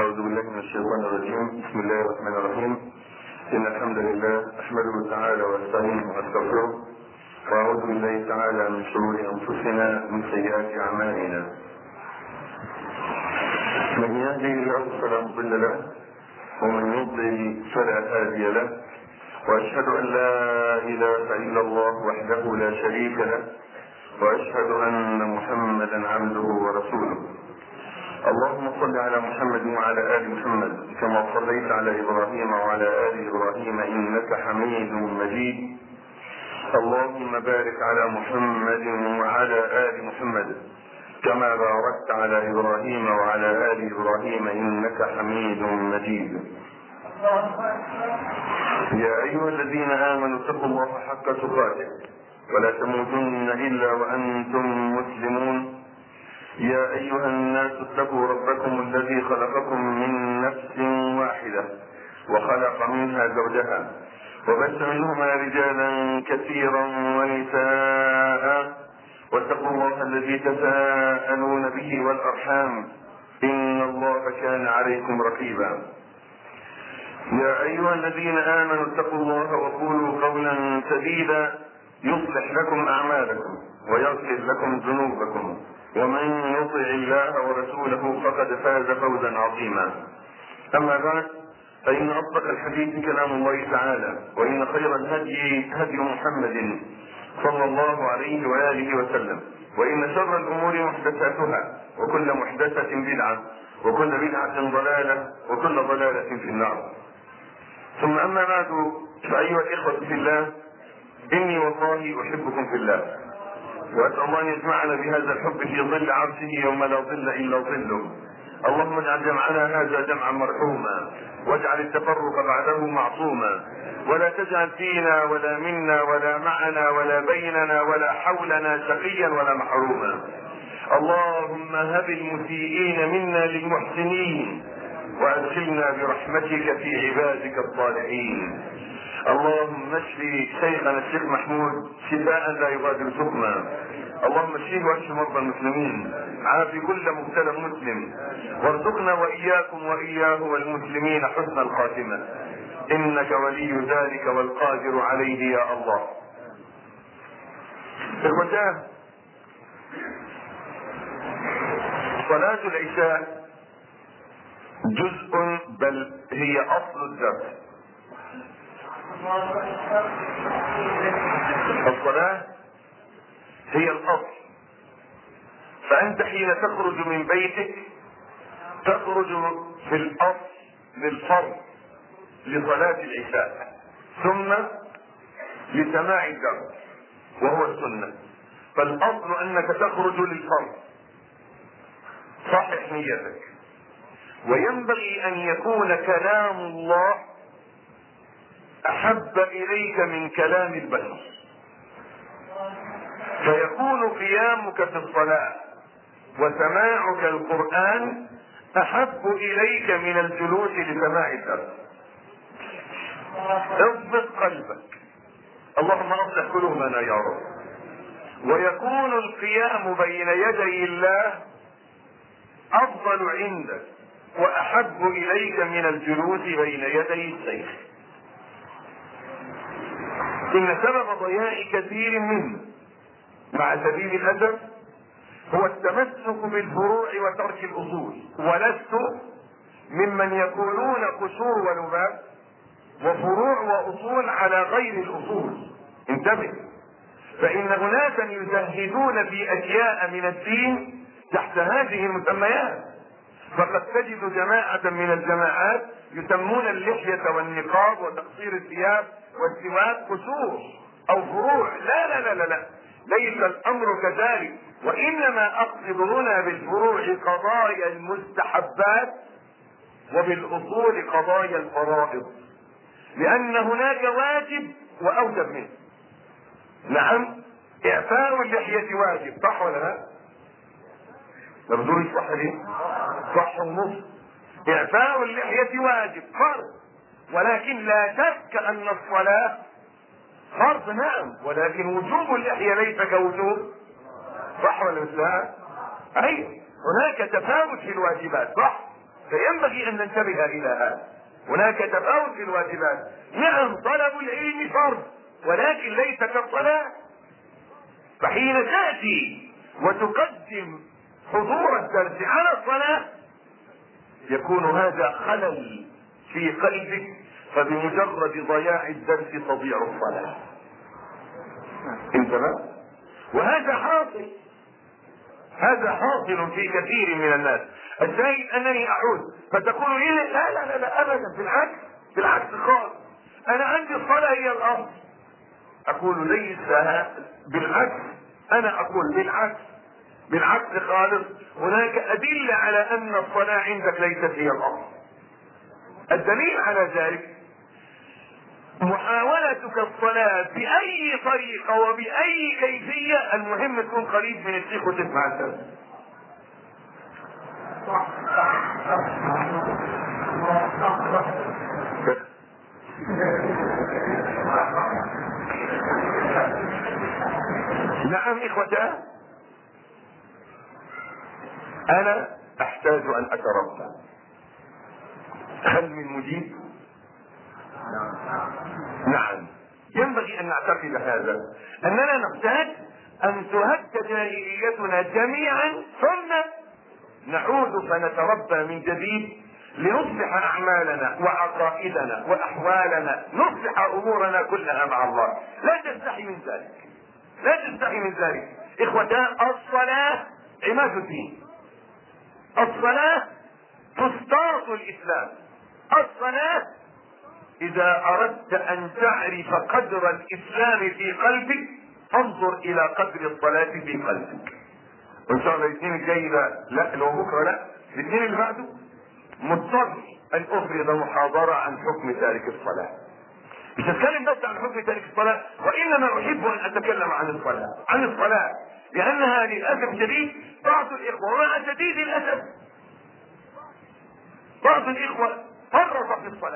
أعوذ بالله من الشيطان الرجيم. بسم الله الرحمن الرحيم. إن الحمد لله أحمده تعالى واستعينه واستغفره، وأعوذ بالله تعالى من شرور أنفسنا ومن سيئات أعمالنا. من يهده الله فلا مضل له، ومن يضلل فلا هادي له، وأشهد أن لا إله إلا الله وحده لا شريك له، وأشهد أن محمدا عبده ورسوله. اللهم صل على محمد وعلى آل محمد كما صليت على إبراهيم وعلى آل إبراهيم إنك حميد مجيد. اللهم بارك على محمد وعلى آل محمد كما باركت على إبراهيم وعلى آل إبراهيم إنك حميد مجيد. يا أيها الذين آمنوا اتقوا الله حق تقاته ولا تموتن إلا وأنتم مسلمون. يا أيها الناس اتقوا ربكم الذي خلقكم من نفس واحدة وخلق منها زوجها وبث منهما رجالا كثيرا ونساء، واتقوا الله الذي تساءلون به والأرحام إن الله كان عليكم رقيبا. يا أيها الذين آمنوا اتقوا الله وقولوا قولا سديدا يصلح لكم أعمالكم ويغفر لكم ذنوبكم، ومن يطع الله ورسوله فقد فاز فوزا عظيما. أما بعد، فإن أصدق الحديث كلام الله تعالى، وإن خير الهدي هدي محمد صلى الله عليه وآله وسلم، وإن شر الأمور محدثاتها، وكل محدثة بدعة، وكل بدعة ضلالة، وكل ضلالة في النار. ثم أما بعد، فأيها الإخوة في الله، إني والله أحبكم في الله، وأسأل الله أن يجمعنا بهذا الحب في ظل عرشه يوم لا ظل إلا ظله. اللهم اجعل جمعنا هذا جمعا مرحوما، واجعل التفرق بعده معصوما، ولا تجعل فينا ولا منا ولا معنا ولا بيننا ولا حولنا شقيا ولا محروما. اللهم هب المسيئين منا للمحسنين، وادخلنا برحمتك في عبادك الصالحين. اللهم اشف شيخنا الشيخ محمود شفاء لا يغادر سقما. اللهم اشفه واشف مرضى المسلمين، عافي كل مبتلى مسلم، وارزقنا واياكم واياه والمسلمين حسن الخاتمه، انك ولي ذلك والقادر عليه يا الله. اخوتاه، صلاة العشاء جزء بل هي اصل الدرس. الصلاة هي الأصل، فأنت حين تخرج من بيتك تخرج في الأصل للفرض لصلاة العشاء، ثم لسماع الدرس وهو السنة. فالأصل أنك تخرج للفرض. صحح نيتك، وينبغي أن يكون كلام الله أحب إليك من كلام البشر، فيكون قيامك في الصلاة وسماعك القرآن أحب إليك من الجلوس لسماع الدرس. اضبط قلبك، اللهم اصلح قلوبنا يا رب. ويكون القيام بين يدي الله أفضل عندك وأحب إليك من الجلوس بين يدي الشيخ. إن سبب ضياع كثير منا مع سبيل الأدب هو التمسك بالفروع وترك الأصول، ولست ممن يقولون قشور ولباب وفروع وأصول على غير الأصول. انتبه، فإن أناسا يزهدون في أشياء من الدين تحت هذه المسميات. فقد تجد جماعة من الجماعات يسمون اللحية والنقاب وتقصير الثياب والسواك قشور أو فروع. لا لا لا لا لا، ليس الأمر كذلك، وإنما أقصد هنا بالفروع قضايا المستحبات وبالأصول قضايا الفرائض، لأن هناك واجب وأوجب منه. نعم، إعفاء اللحية واجب، صح ولا لا؟ نبدو صح ليه؟ صح ونص. إعفاء اللحية واجب فرض، ولكن لا شك أن الصلاة فرض، نعم، ولكن وجوب اللحية ليس كوجوب، صح ولا لا؟ أي هناك تفاوت في الواجبات، صح؟ فينبغي ان ننتبه الى هذا. هناك تفاوت في الواجبات. نعم طلب العلم فرض، ولكن ليس كالصلاة. فحين تأتي وتقدم حضور الدرس على الصلاة يكون هذا خلل في قلبك، فبمجرد ضياع الدرس تضيع الصلاة. انتبه. وهذا حاصل، هذا حاصل في كثير من الناس. الشاهد انني اعود فتقول لي لا لا لا, لا ابدا، بالعكس، بالعكس خالص، انا عندي الصلاة هي الاصل. اقول ليس بالعكس، انا اقول بالعكس، بالعكس خالص. هناك ادلة على ان الصلاة عندك ليست هي الاصل. الدليل على ذلك محاولتك الصلاة بأي طريقة وبأي كيفية، المهم تكون قريب من الشيخ وتسمع الدرس. نعم إخوتي، أنا أحتاج أن أتربى. هل من مجيب؟ نعم. ينبغي ان نعتقد هذا، اننا نحتاج ان تهد جاهليتنا جميعا، ثم نعود فنتربى من جديد لنصلح اعمالنا وعقائدنا واحوالنا، نصلح امورنا كلها مع الله. لا تستحي من ذلك، لا تستحي من ذلك. اخوتان، الصلاة عماد الدين، الصلاة فسطاط الاسلام. الصلاة اذا اردت ان تعرف قدر الاسلام في قلبك انظر الى قدر الصلاة في قلبك. وان شاء الله الاثنين الجاي لا لو بكره لا الاثنين اللي بعده مضطر ان افرض محاضرة عن حكم تارك الصلاة. مش هتكلم بس عن حكم تارك الصلاة، وانما احب ان اتكلم عن الصلاة، عن الصلاة، لانها للاسف الشديد بعض الاخوة، ومع شديد الاسف بعض الاخوة فرط في الصلاة،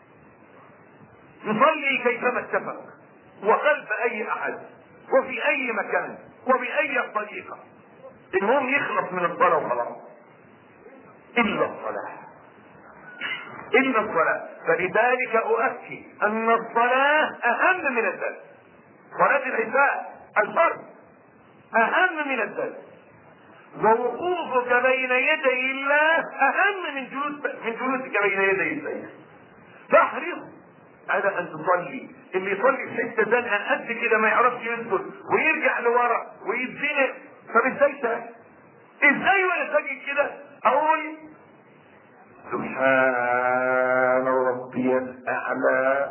يصلي كيفما اتفق وقلب اي احد وفي اي مكان وباي طريقة، المهم يخلص من الصلاة وخلاص. الا الصلاة، الا الصلاة. فلذلك اؤكد ان الصلاة اهم من الدرس. صلاة العشاء الفرض اهم من الدرس، ووقوفك بين يدي الله اهم من جلوسك بين يدي السيد. فاحرص على ان تصلي. اللي يصلي في حته زنقه قد كده ما يعرفش يسجد ويرجع لورا ويتزنق، طب ازاي ده؟ ازاي وانا ساجد كده اقول سبحان ربي الاعلى،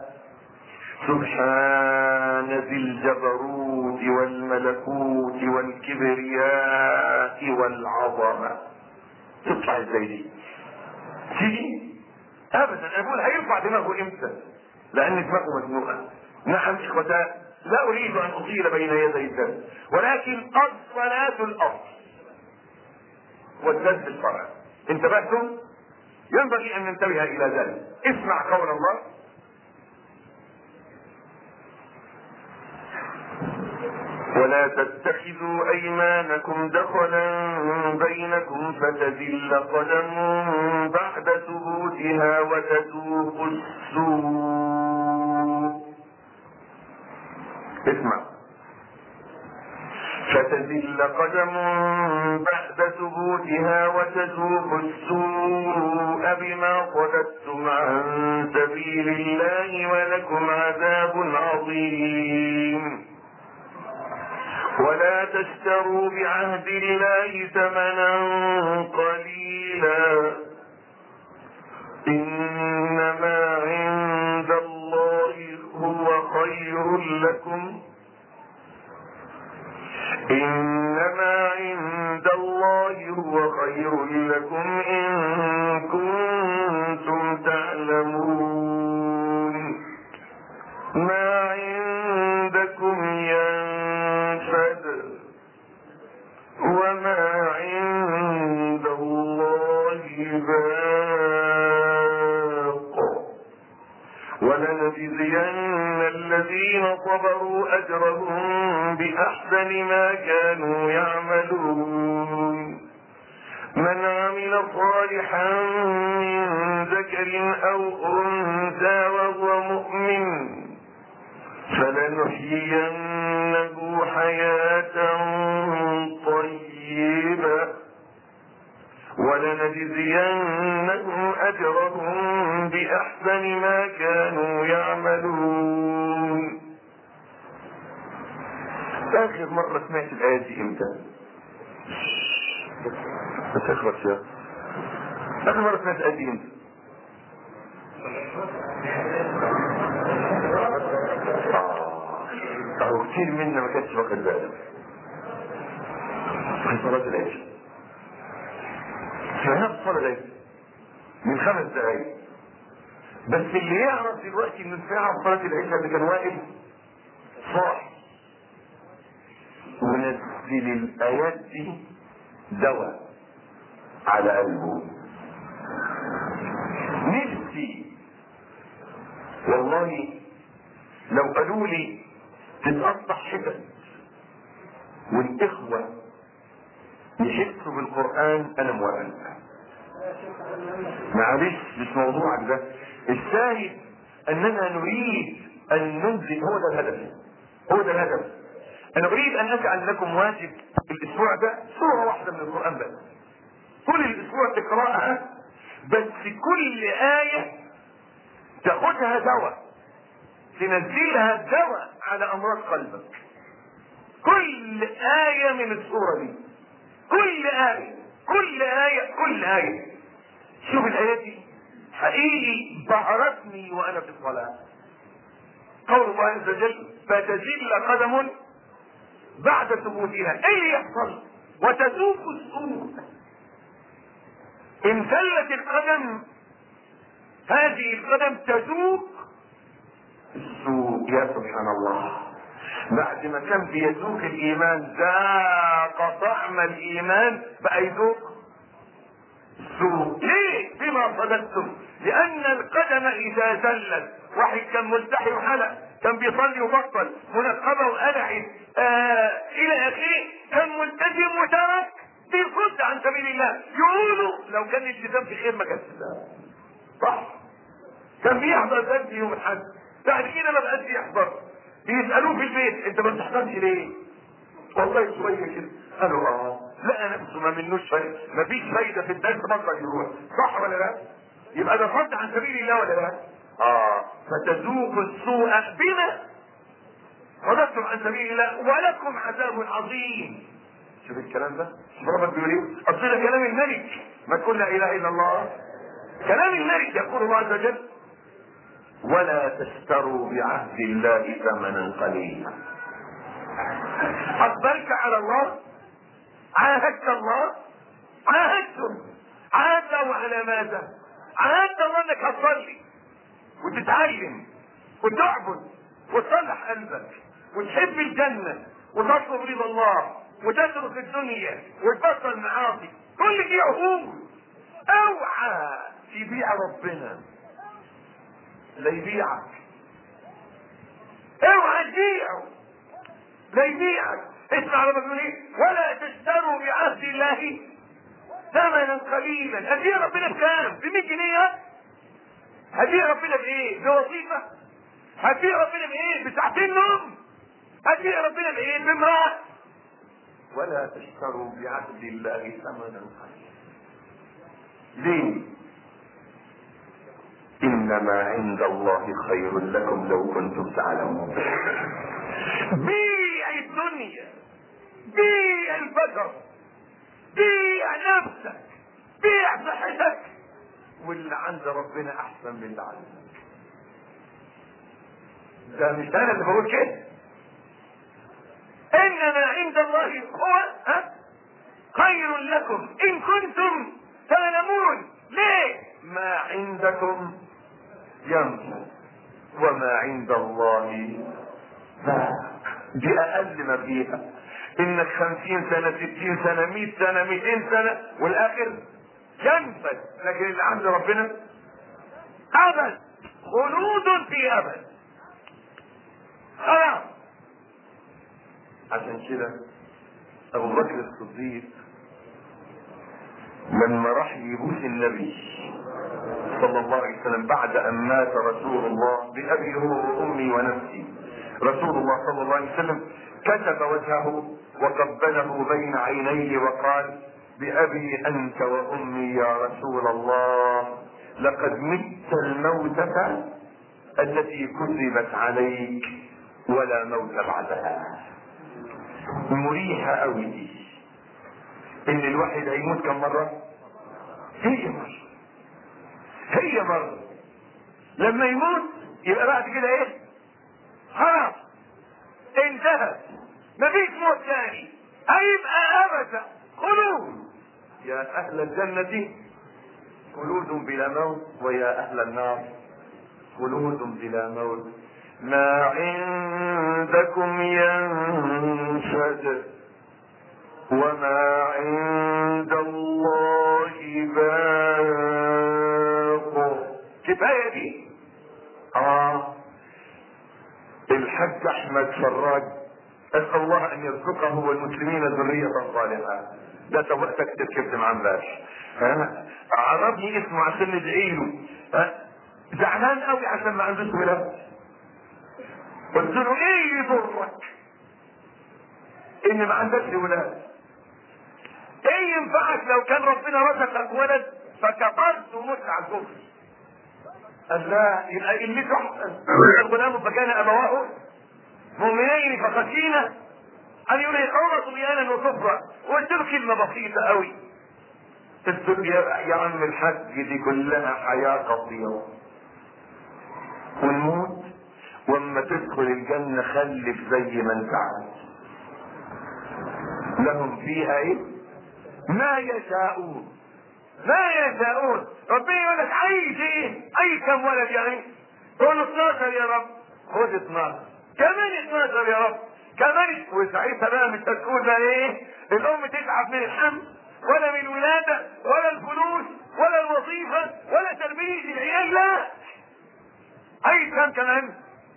سبحان ذي الجبروت والملكوت والكبرياء والعظمه؟ تطلع ازاي دي؟ تيجي ابدا. انا بقول هيرفع دماغه امتى؟ لان دماغه مزنوقه. نعم اخوتان، لا اريد ان اطيل بين يدي الدرس، ولكن الصلاة الاصل والدرس الفرع. انتبهتم؟ ينبغي ان ننتبه الى ذلك. اسمع قول الله: ولا تتخذوا ايمانكم دخلا بينكم فتزل قدم بعد ثبوتها وتذوقوا السوء. اسمع: فتزل قدم بعد ثبوتها وتذوقوا السوء بما صددتم عن سبيل الله ولكم عذاب عظيم. ولا تشتروا بعهد الله ثمنا قليلا انما عند الله هو خير لكم، انما عند الله هو خير لكم ان كنتم تعلمون. ما عندكم ينفد وما عند الله باق ولنجزين الذين صبروا اجرهم باحسن ما كانوا يعملون. ما من عمل صالحا من ذكر أو أنثى وهو مؤمن فلنحيينه حياة طيبة ولنجزينهم أجرهم بأحسن ما كانوا يعملون. آخر مرة سمعت الآية دي إمتى؟ بس اخلص يا آخر مرة سمعت الآية دي إمتى؟ أو كتير منا ما كانش واخد باله في صلاة العشاء. سمعناها في صلاة العشاء من 5 دقايق بس. اللي يعرف دلوقتي انه سمعها في صلاة العشاء اللي كان واقف صاحي ونزل الآيات دي دواء على قلبه. نفسي والله لو قالوا لي تتقطع حتت والاخوة يحسوا بالقرآن انا موافق. معلش مش موضوعك ده. الشاهد اننا نريد ان ننزل. هو ده الهدف، هو ده الهدف. انا اريد ان اجعل لكم واجب الاسبوع ده سورة واحدة من القرآن بس. كل الاسبوع تقرأها بس كل آية تاخدها دواء، تنزلها دواء على امراض قلبك. كل آية من السورة دي، كل آية كل آية كل آية. شوف الآيات دي حقيقي بهرتني وانا في الصلاة. قول الله عز وجل فتزل قدم بعد ثبوتها. ايه اللي يحصل؟ وتذوق السوء. ان زلت القدم هذه القدم تذوق السوء. يا سبحان الله، بعد ما كان بيذوق الايمان ذاق طعم الايمان بقى يذوق السوء. ليه؟ بما صدقتم. لان القدم اذا زلت، واحد كان ملتحي وحلق، كان بيصلي وبطل، منقبه وقلعت الى اخره، كان ملتزم وترك، بيصد عن سبيل الله. يقولوا لو كان الالتزام في خير ما كانش صح. كان بيحضر درس يوم الحد، بعد كده ما بقاش يحضر. بيسالوه في البيت انت ما بتحضرش ليه؟ والله شويه كده. قالوا لا نفسه ما منوش فايده، ما فيش فايده في الدرس بطل يروح. صح ولا لا؟ يبقى ده صد عن سبيل الله ولا لا؟ فتذوق السوء بما صددتم عن سبيل الله ولكم عذاب عظيم. شوف الكلام ده، شوف ربك بيقول ايه؟ اصل ده كلام الملك، ما تقول لا اله الا الله. كلام الملك يقول الله عز وجل ولا تشتروا بعهد الله ثمنا قليلا. اقبلت على الله، عاهدت الله، عاهدتم. عاهدوا على ماذا؟ عاهدت الله انك هتصلي وتتعلم وتعبد وتصلح قلبك وتحب الجنة وتطلب رضا الله وتترك الدنيا وتبطل معاصي. كل دي عهود. اوعى تبيع ربنا لا يبيعك. اوعى تبيعه لا يبيعك. اسمع لما بيقول ايه؟ ولا تشتروا بعهد الله ثمنا قليلا. هدي ربنا بكام؟ ب100 جنيه؟ هدي ربنا بايه؟ بوظيفه؟ هدي ربنا بايه؟ بساعتين نوم؟ هدي ربنا بايه؟ بامرأة؟ ولا تشتروا بعهد الله ثمنا قليلا. ليه؟ انما عند الله خير لكم لو كنتم تعلمون. بيع الدنيا، بيع البشر، بيع نفسك، بيع صحتك، واللي عند ربنا احسن من اللي عندك. ده مش انا اللي بقول كده. انما عند الله هو خير لكم ان كنتم تعلمون. ليه؟ ما عندكم ينفد وما عند الله باق. دي اقل ما فيها. انك 50 سنة 60 سنة 100 سنة 200 سنة والاخر ينفد، لكن اللي عند ربنا ابد، خلود في ابد. خلاص. عشان كده ابو بكر الصديق لما راح يبوس النبي صلى الله عليه وسلم بعد ان مات رسول الله بأبي هو وامي ونفسي، رسول الله صلى الله عليه وسلم كتب وجهه وقبله بين عينيه وقال: بأبي انت وامي يا رسول الله، لقد مت الموتة التي كتبت عليك ولا موت بعدها. مريحة قوي دي، ان الواحد هيموت كم مرة؟ هي مرة لما يموت يبقى بعد كده ايه؟ خلاص انتهت، مفيش موت ثاني، هيبقى ابدا خلود. يا اهل الجنة خلود بلا موت، ويا اهل النار خلود بلا موت. ما عندكم ينفد وما عند الله باق. كفاية دي. الحاج احمد فراج اسال الله ان يرزقه والمسلمين ذرية صالحة، ده توقتك تركبت معاه امبارح، عرضني اسمه عشان ندعي له، زعلان قوي عشان ما عندوش ولاد. قلت له ايه يضرك ان ما عندكش ولاد؟ ايه ينفعك لو كان ربنا رزقك ولد فكفرت ومت على الكفر؟ قال لا، يبقى اللي احسن. الغلام فكان ابواه مؤمنين فخشينا ان يرهقهما طغيانا وكفرا. وقلت له كلمه بسيطه قوي، قلت له يا عم الحاج دي كلها حياه قصيره، ونموت واما تدخل الجنه خلف زي ما انت عايز، لهم فيها ايه؟ ما يشاءون. ربنا يقول لك عايز ايه؟ اي كم ولد يعني؟ قول له 12 يا رب، خد 12 كمان، 12 يا رب كمان. وساعتها بقى مش هتقول بقى ايه؟ الام تتعب من الحمل ولا من الولاده ولا الفلوس ولا الوظيفه ولا تربيه العيال، لا، اي كم كمان؟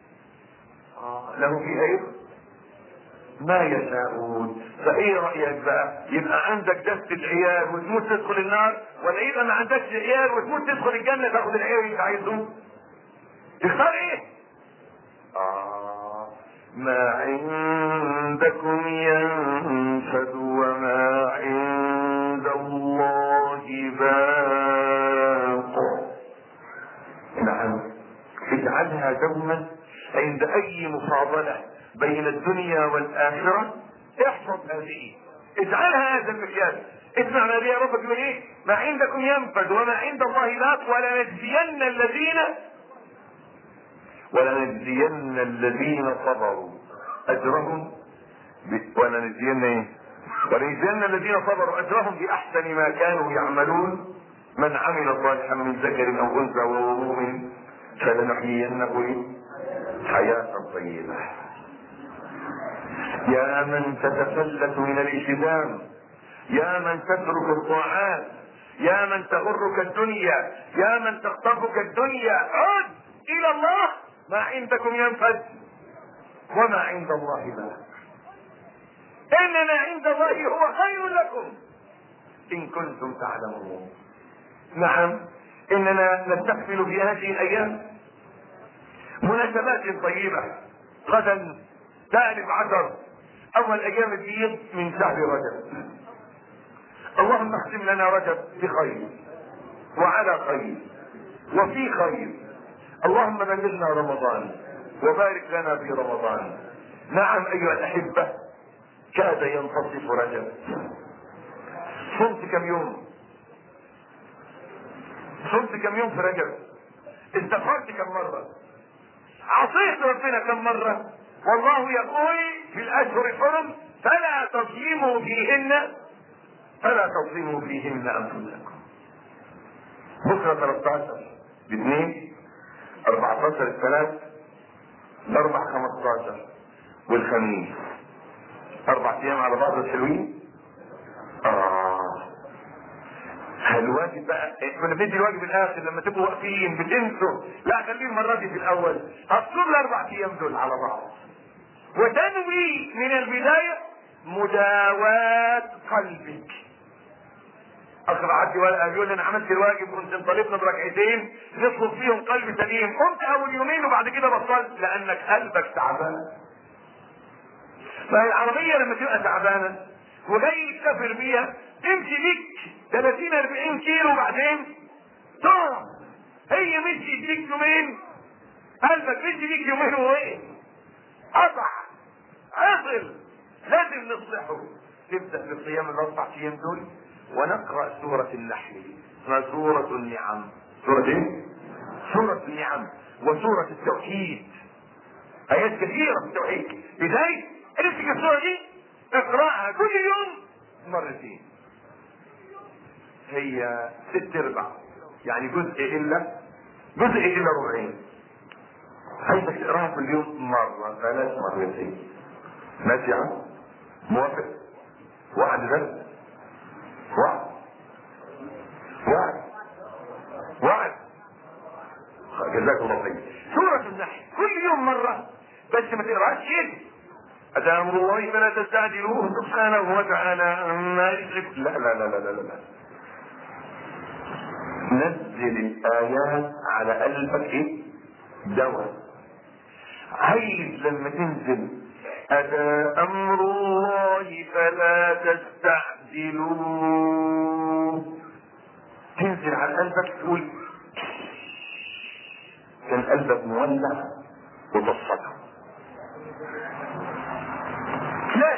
له فيها ايه؟ ما يشاءون. فايه رايك بقى؟ يبقى عندك دسة عيال وتموت تدخل النار، ولا يبقى ما عندكش عيال وتموت تدخل الجنه تاخد العيال اللي انت عايزه؟ تختار ايه؟ ما عندكم ينفد وما عند الله باق. نعم، اجعلها دوما عند اي مفاضله بين الدنيا والاخره، احفظ هذه، اجعلها هذا المكيال. اسمع ما بيها ربك يقول ايه؟ ما عندكم ينفد وما عند الله باق ولنجزين الذين صبروا اجرهم ولنجزين الذين صبروا اجرهم باحسن ما كانوا يعملون. من عمل صالحا من ذكر او انثى وهو مؤمن فلنحيينه حياة طيبة. يا من تتفلت من الالتزام، يا من تترك الطاعات، يا من تغرك الدنيا، يا من تخطفك الدنيا، عد الى الله. ما عندكم ينفد وما عند الله باق. انما عند الله هو خير لكم ان كنتم تعلمون. نعم، اننا نستقبل في هذه الايام مناسبات طيبة. غدا 13 اول ايام البيض من شهر رجب. اللهم اختم لنا رجب بخير وعلى خير وفي خير. اللهم بلغنا رمضان وبارك لنا في رمضان. نعم ايها الاحبة، كاد ينتصف رجب. صمت كم يوم في رجب؟ استغفرت كم مرة؟ عصيت ربنا كم مرة؟ والله يقول في الاشهر الحرم فلا تظلموا فيهن انفسكم. بكرة 13 الاثنين، 14 الثلاث، الاربع 15 والخميس، 4 ايام على بعض الحلوين. الواجب بقى كنا بندي الواجب الاخر لما تبقوا واقفين بتنسوا، لا خليه المره دي في الاول. هتصوم ال4 ايام دول على بعض وتنوي من البدايه مداواة قلبك. اقرا عندي ورقه يقول لي انا عملت الواجب وكنت طالبنا بركعتين نطلب فيهم قلب سليم، قمت اول يومين وبعد كده بطلت لانك قلبك تعبان. فالعربيه لما تبقى تعبانه وجاي تسافر بيها تمشي بيك 30 40 كيلو وبعدين تقع. هي مشيت بيك يومين، قلبك مشي بيك يومين وايه؟ قطع عطل، لازم نصلحه. تبدا بالصيام الاربع ايام دول ونقرا سوره النحل، اسمها سوره النعم. سوره ايه؟ سوره النعم وسوره التوحيد، ايات كثيره في التوحيد. لذلك امسك السوره دي اقراها كل يوم مرتين. هي 6/4 يعني جزء الا ربعين. عايزك تقراها كل يوم مره، بلاش مرتين. ماشي يا عم؟ موافق؟ واحد ده واحد جزاك الله خير. سورة النحل كل يوم مرة، بس ما تقراش كده. أتى أمر الله فلا تستعجلوه سبحانه وتعالى عما يشرك. لا لا لا لا لا لا، نزل الآيات على قلبك ايه؟ دواء. عايز لما تنزل أتى أمر الله فلا تستعجلوه تنزل على قلبك تقول كان قلبك مولع وتصدق. لا،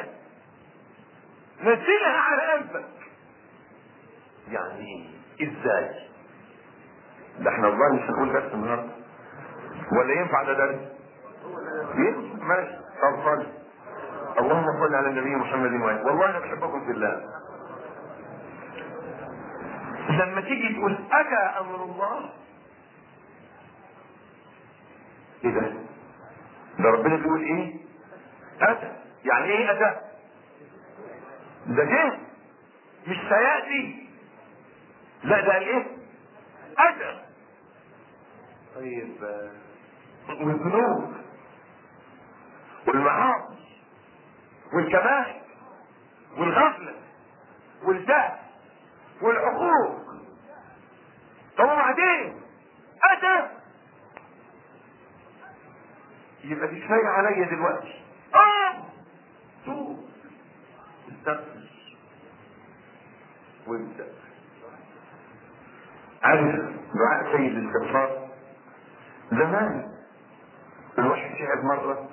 نزلها على قلبك. يعني ازاي؟ ده احنا والله مش هنقول درس النهارده ولا ينفع ده درس؟ ينفع ماشي. طب صلي. اللهم صل على النبي محمد وآله. والله انا بحبكم في الله. لما تيجي تقول اتى امر الله، ايه ده؟ ده ربنا بيقول ايه؟ اتى. يعني ايه اتى؟ ده جه، مش سياتي. لا ده ايه؟ اتى. طيب والذنوب والمعاصي والكبائر والغفله والجهل والعقوق، طب وبعدين اتى. يبقى دي كفايه عليا دلوقتي. توب، استغفر وابدا. عارف دعاء سيد الاستغفار؟ زمان الواحد تعب مره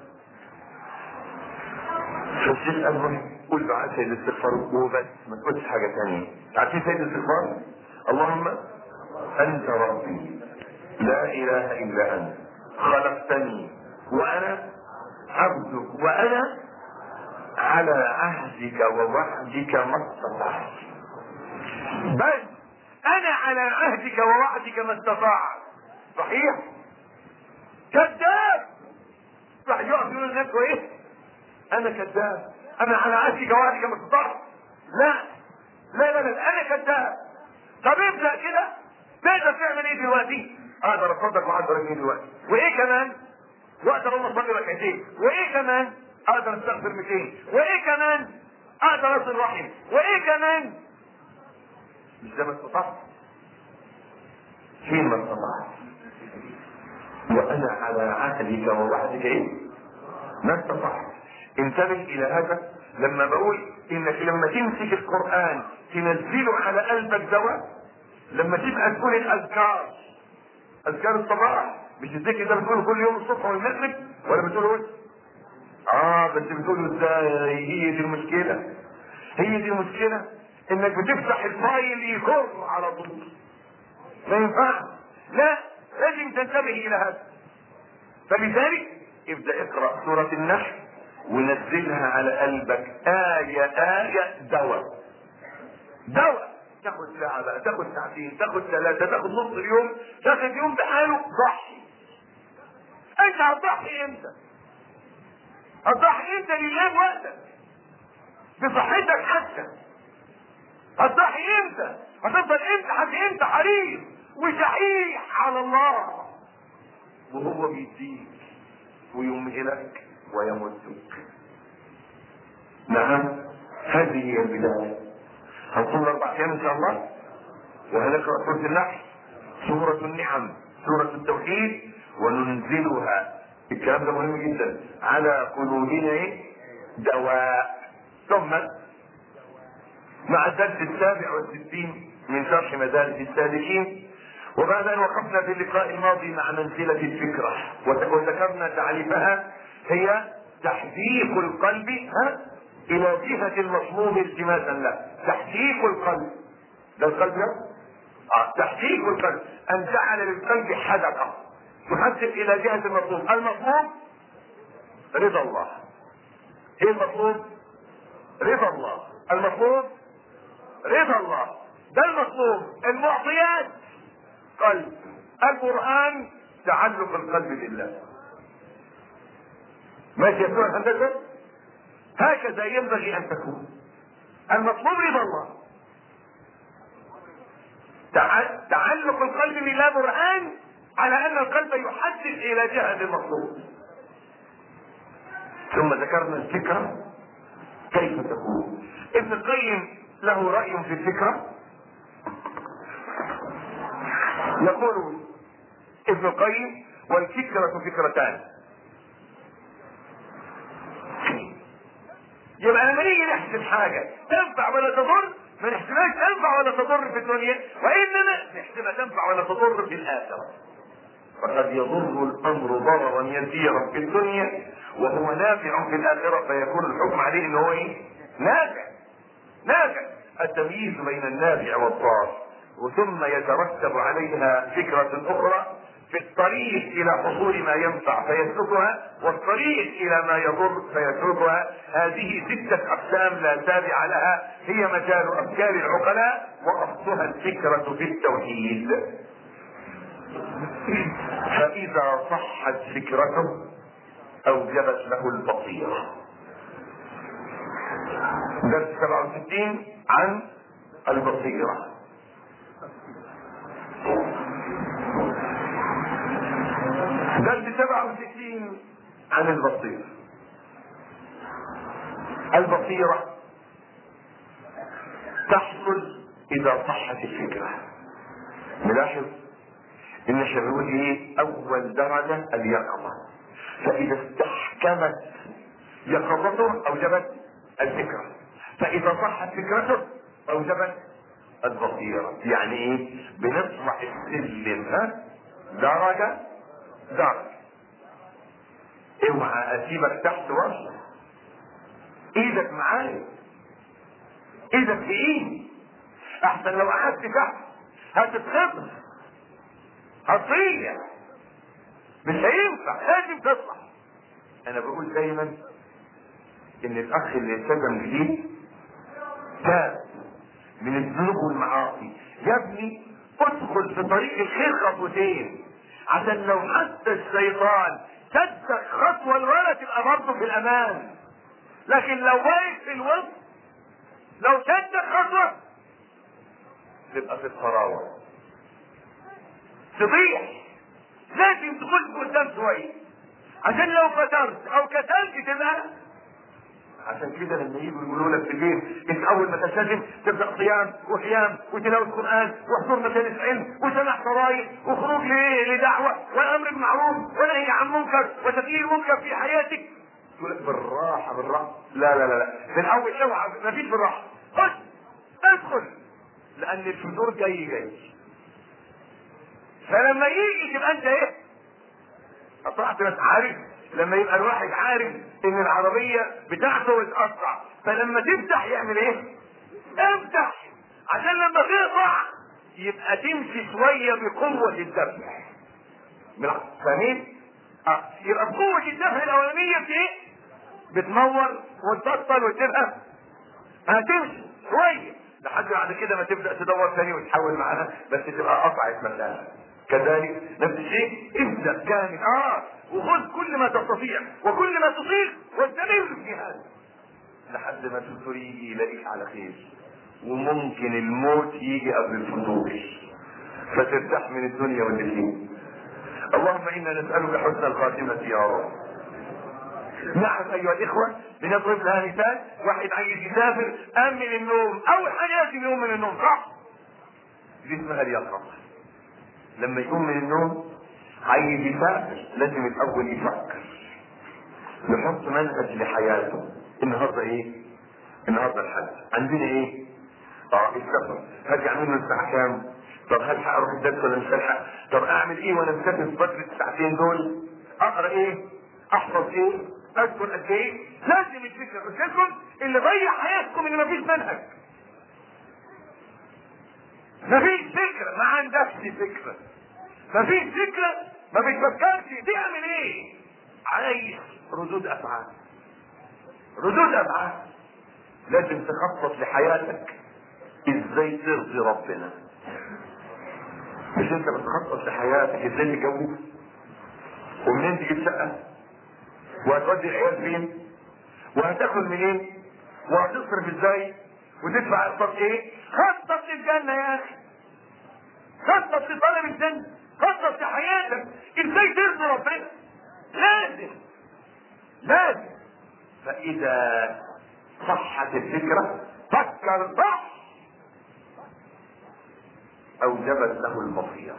فالشيخ قال له قول دعاء سيد الاستغفار وبس، ما تقولش حاجه ثانيه. عارفين سيد الاستغفار؟ اللهم انت ربي لا اله الا انت خلقتني وانا عبدك وانا على عهدك ووعدك ما استطعت. بس انا على عهدك ووعدك ما استطعت. صحيح؟ كذاب. راح يقف يقول لنفسه ايه؟ انا كذاب، انا على عهدك ووعدك ما استطعت. لا لا لا لا، انا كذاب. طب ابدا كده. تقدر تعمل ايه دلوقتي؟ اقدر اصدق واقدر اجي دلوقتي، وايه كمان؟ واقدر اقوم اصلي ركعتين، وايه كمان؟ اقدر استغفر 200، وايه كمان؟ اقدر اصل رحم، وايه كمان؟ مش ده ما استطعت؟ فين ما استطعت؟ وانا على عهدك ووعدك ايه؟ ما استطعت. انتبه الى هذا لما بقول انك لما تمسك القرآن تنزله على قلبك دواء. لما تبقى تقول الاذكار، اذكار الصباح، مش الذكر ده بتقوله كل يوم الصبح والمغرب ولا بتقوله بس بتقوله ازاي؟ هي دي المشكلة. هي دي المشكلة انك بتفتح الفايل يكر على طول. ما ينفعش. لا، لازم تنتبه الى هذا. فلذلك ابدأ اقرأ سورة النحل ونزلها على قلبك آية آية دواء. تاخد ساعة بقى، تاخد ساعتين، تاخد 3، تاخد نص اليوم، تاخد يوم بحاله. ضحي. انت هتضحي امتى؟ هتضحي انت لله وقتك بصحتك حتى. هتضحي امتى؟ هتفضل انت حريص وشحيح على الله وهو بيديك ويمهلك ويمدك. نعم، هذه هي البداية. هنصوم 4 ايام ان شاء الله. وهنقرأ سورة النحل، سورة النعم، سورة التوحيد، وننزلها، الكلام ده مهم جدا، على قلوبنا دواء. ثم مع الدرس 67 من شرح مدارج السالكين، وبعد ان وقفنا في اللقاء الماضي مع منزلة الفكرة وذكرنا تعريفها، هي تحديق القلب الى جهة المطلوب التماسا له. تحديق القلب، ده القلب ده تحديق القلب، ان جعل للقلب حدقة تحدق الى جهة المطلوب. المطلوب رضا الله. ايه المطلوب؟ رضا الله. المطلوب رضا الله، ده المطلوب. المعطيات قلب. القرآن تعلق القلب بالله. ماشي يا سورة الهندسة؟ هكذا ينبغي ان تكون. المطلوب رضا الله، تعلق القلب بالله برهان على ان القلب يحدث الى جهة المطلوب. ثم ذكرنا الفكرة كيف تكون. ابن القيم له رأي في الفكرة، يقول ابن القيم: والفكرة فكرتان. يبقى لما نيجي نحسب حاجة تنفع ولا تضر، ما نحسبهاش تنفع ولا تضر في الدنيا، وإنما نحسبها تنفع ولا تضر في الآخرة. فقد يضر الأمر ضررا يسيرا في الدنيا وهو نافع في الآخرة، فيكون الحكم عليه إن هو إيه؟ نافع. التمييز بين النافع والضار، وثم يترتب عليها فكرة أخرى في الطريق إلى حصول ما ينفع فيسلكها، والطريق إلى ما يضر فيتركها. هذه 6 أقسام لا تابع لها، هي مجال أفكار العقلاء، وأصلها الفكرة في التوحيد. فإذا صحت فكرته أوجبت له البصيرة. درس 67 عن البصيرة. درس 67 عن البصيرة. البصيرة تحصل إذا صحت الفكرة. نلاحظ إن شبهه أول درجة اليقظة، فإذا استحكمت يقظته أوجبت الفكرة، فإذا صحت فكرته أوجبت البصيرة. يعني إيه؟ بنطلع السلم درجة درجة. اوعى اسيبك تحت وصل، ايدك معايا، ايدك في ايدي، احسن لو قعدت تحت هتتخبط، هتضيع، مش هينفع، لازم تطلع. انا بقول دايما ان الاخ اللي التزم جديد تاب من الذنوب والمعاصي، يا ابني ادخل في طريق الخير خطوتين، عشان لو حتى الشيطان شدك خطوه لورا تبقى برضه في الامان. لكن لو واقف في الوسط، لو شدك خطوه تبقى في الطراوه، تضيع. لازم تخش قدام شويه، عشان لو فترت او كسلت تبقى. عشان كده لما يجوا يقولوا لك في البيت انت اول ما تلتزم تبدا صيام وقيام وتلاوه قران وحضور مجالس علم وسماع فضائل وخروج لدعوه وامر بالمعروف ونهي عن منكر وتغيير منكر في حياتك. يقول لك بالراحه بالراحه، لا لا لا لا، من اول اوعى، ما فيش بالراحه، خش ادخل، لان الفجور جاي. فلما يجي تبقى انت ايه؟ قطعت. بس عارف لما يبقى الواحد عارف ان العربية بتاعته بتقطع، فلما تفتح يعمل ايه؟ افتح، عشان لما تقطع يبقى تمشي شوية بقوة الدفع. فاهمين؟ يبقى بقوة الدفع الاولانية في ايه؟ بتنور وتبطل وتبقى هتمشي شوية لحد بعد كده ما تبدأ تدور ثاني وتحاول معاها، بس تبقى قطعت مسافة. كذلك نفس الشيء، ابدأ جامد وخذ كل ما تستطيع وكل ما تطيق واستمر في هذا لحد ما الفطور يجي يلاقيك على خير، وممكن الموت يجي قبل الفطور فترتاح من الدنيا واللي فيه. اللهم انا نسألك حسن الخاتمة يا رب. نعم ايها الاخوة، بنضرب لها مثال. واحد عايز يسافر، قام من النوم، اول حاجة لازم يقوم من النوم، صح؟ دي اسمها اليقظة. لما يقوم من النوم عايز يسافر لازم الاول يفكر، يحط منهج لحياته. النهارده ايه؟ النهارده الحج، عندنا ايه؟ السفر. هاجي اعمل له الساعه كام؟ طب هلحق اروح الدرس ولا مش هلحق؟ طب اعمل ايه وانا مسافر في فتره الساعتين دول؟ اقرا ايه؟ احفظ ايه؟ اذكر قد ايه؟ لازم الفكره. قلت لكم اللي ضيع حياتكم ان مفيش منهج، مفيش فكره، ما عندكش فكره، مفيش فكره، ما بتفكرش تعمل ايه. عايز ردود افعال، ردود افعال. لازم تخطط لحياتك ازاي ترضي ربنا. مش انت بتخطط لحياتك ازاي تتجوز ومنين تجيب شقه وهتودي العيال فين وهتاكل منين وهتصرف ازاي وتدفع اقساط ايه. خطط للجنه يا اخي، خطط لطلب الجنه، خطط لحياتك ازاي ترضي ربنا. لازم. فاذا صحت الفكره فكر صح اوجبت له البصيره.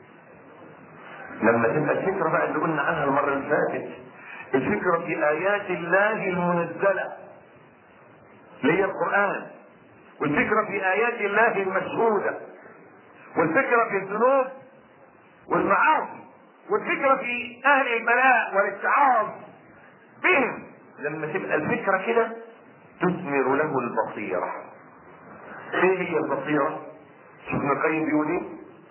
لما تبقى الفكره بقى اللي قلنا عنها المره اللي فاتت، الفكره في ايات الله المنزله اللي هي القران، والفكره في ايات الله المشهوده، والفكره في الذنوب والمعاصي، والفكره في اهل البلاء والاتعاظ بهم. لما تبقى الفكره كده تثمر له البصيره. ايه هي البصيره؟ شوف ابن القيم بيقول ايه؟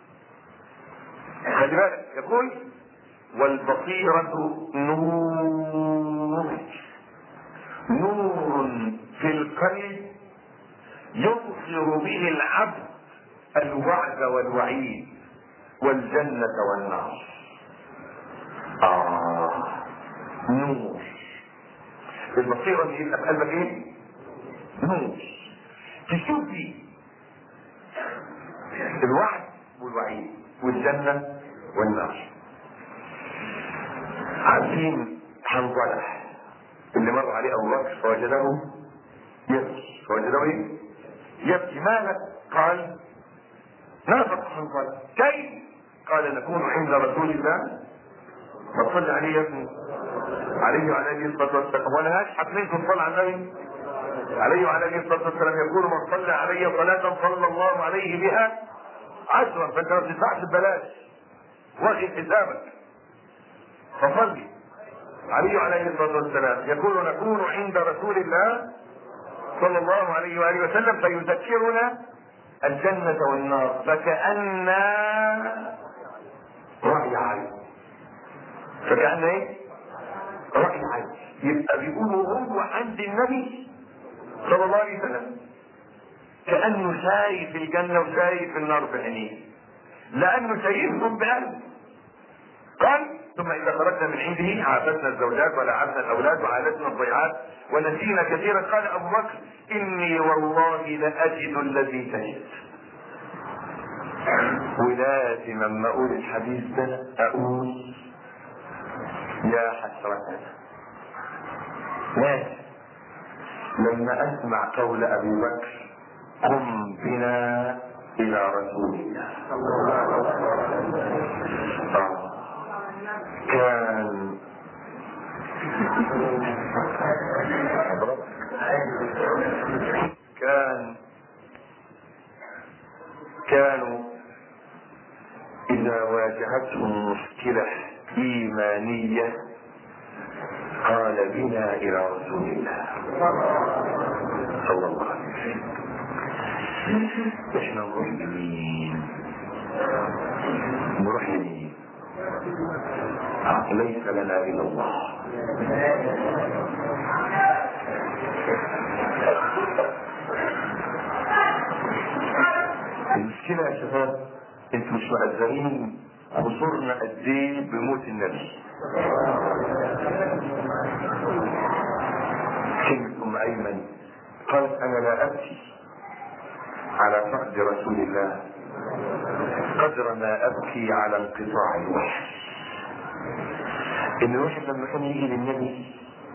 خلي بالك، يقول والبصيرة نور في القلب يبصر به العبد الوعد والوعيد والجنة والنار. نور. البصيرة اللي يبقى في قلبك ايه؟ نور. تشوف فيه الوعد والوعيد والجنة والنار. عارفين حنظلة اللي مر عليه ابو بكر فوجده يبكي، فوجده ايه؟ يبكي. ماذا؟ قال نافق حنظلة. كيف؟ قال نكون عند رسول الله ما تصلي عليه يا ابني عليه وعلى اله الصلاه والسلام، وانا هشحت منكم صلى على النبي عليه وعلى اله الصلاه والسلام، يقول من صلى علي صلاه صلى الله عليه بها 10. فانت ما بتدفعش ببلاش، واخد حسابك. فصلي عليه وعلى اله الصلاه والسلام. يقول نكون عند رسول الله صلى الله عليه واله وسلم فيذكرنا الجنه والنار فكأننا رأي عين. فكأن ايه؟ رأي عين. يبقى بيقولوا هو عند النبي صلى الله عليه وسلم كأنه شايف الجنة وشايف النار بعينيه، لأنه شايفهم بقلبه. قال ثم إذا خرجنا من عنده عافسنا الزوجات ولعبنا الأولاد وعالجنا الضيعات ونسينا كثيرا. قال أبو بكر إني والله لأجد الذي تجد. ولازم لما أقول الحديث ده أقول يا حسرة. لازم لما أسمع قول أبي بكر قم بنا إلى رسول الله كانوا إذا واجهتهم مشكلة إيمانية قال بنا إلى رسول الله صلى الله عليه وسلم. احنا نروح لمين؟ نروح لمين؟ ليس لنا إلا الله. المشكلة يا شباب انتوا مش مقدرين خسرنا قد ايه بموت النبي. كلمة ام ايمن قالت انا لا ابكي على فقد رسول الله قدر ما ابكي على انقطاع الوحي. ان الواحد لما كان يجي للنبي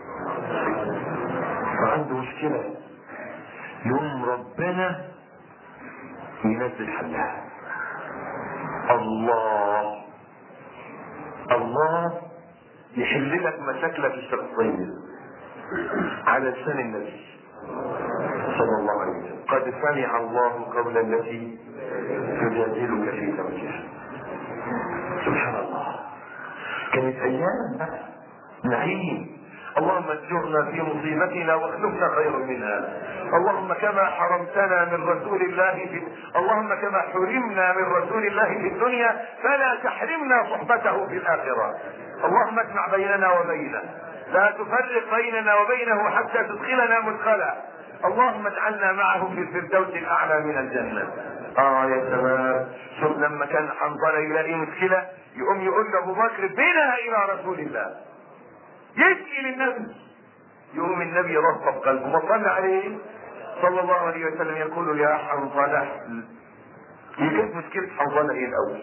وعنده مشكلة يوم ربنا ينزل حلها. الله يحل لك مشاكلك الشخصية على لسان النبي صلى الله عليه وسلم. قد سمع الله قول التي تجادلك في زوجها. سبحان الله، كانت ايام نعيم. اللهم اجرنا في مصيبتنا واخلفنا خيرا منها. اللهم كما حرمتنا من رسول الله اللهم كما حرمنا من رسول الله في الدنيا فلا تحرمنا صحبته في الاخره. اللهم اجمع بيننا وبينه، لا تفرق بيننا وبينه حتى تدخلنا مدخلا. اللهم اجعلنا معه في الفردوس الاعلى من الجنه. يا سلام، شوف لما كان حنظله يلاقي مشكله يقوم يقول له ابو بكر بنا الى رسول الله، يشكي للنبي، يقوم النبي يرطب قلبه وصلى عليه صلى الله عليه وسلم يقول يا حنظله. كانت مشكله حنظله ايه الاول؟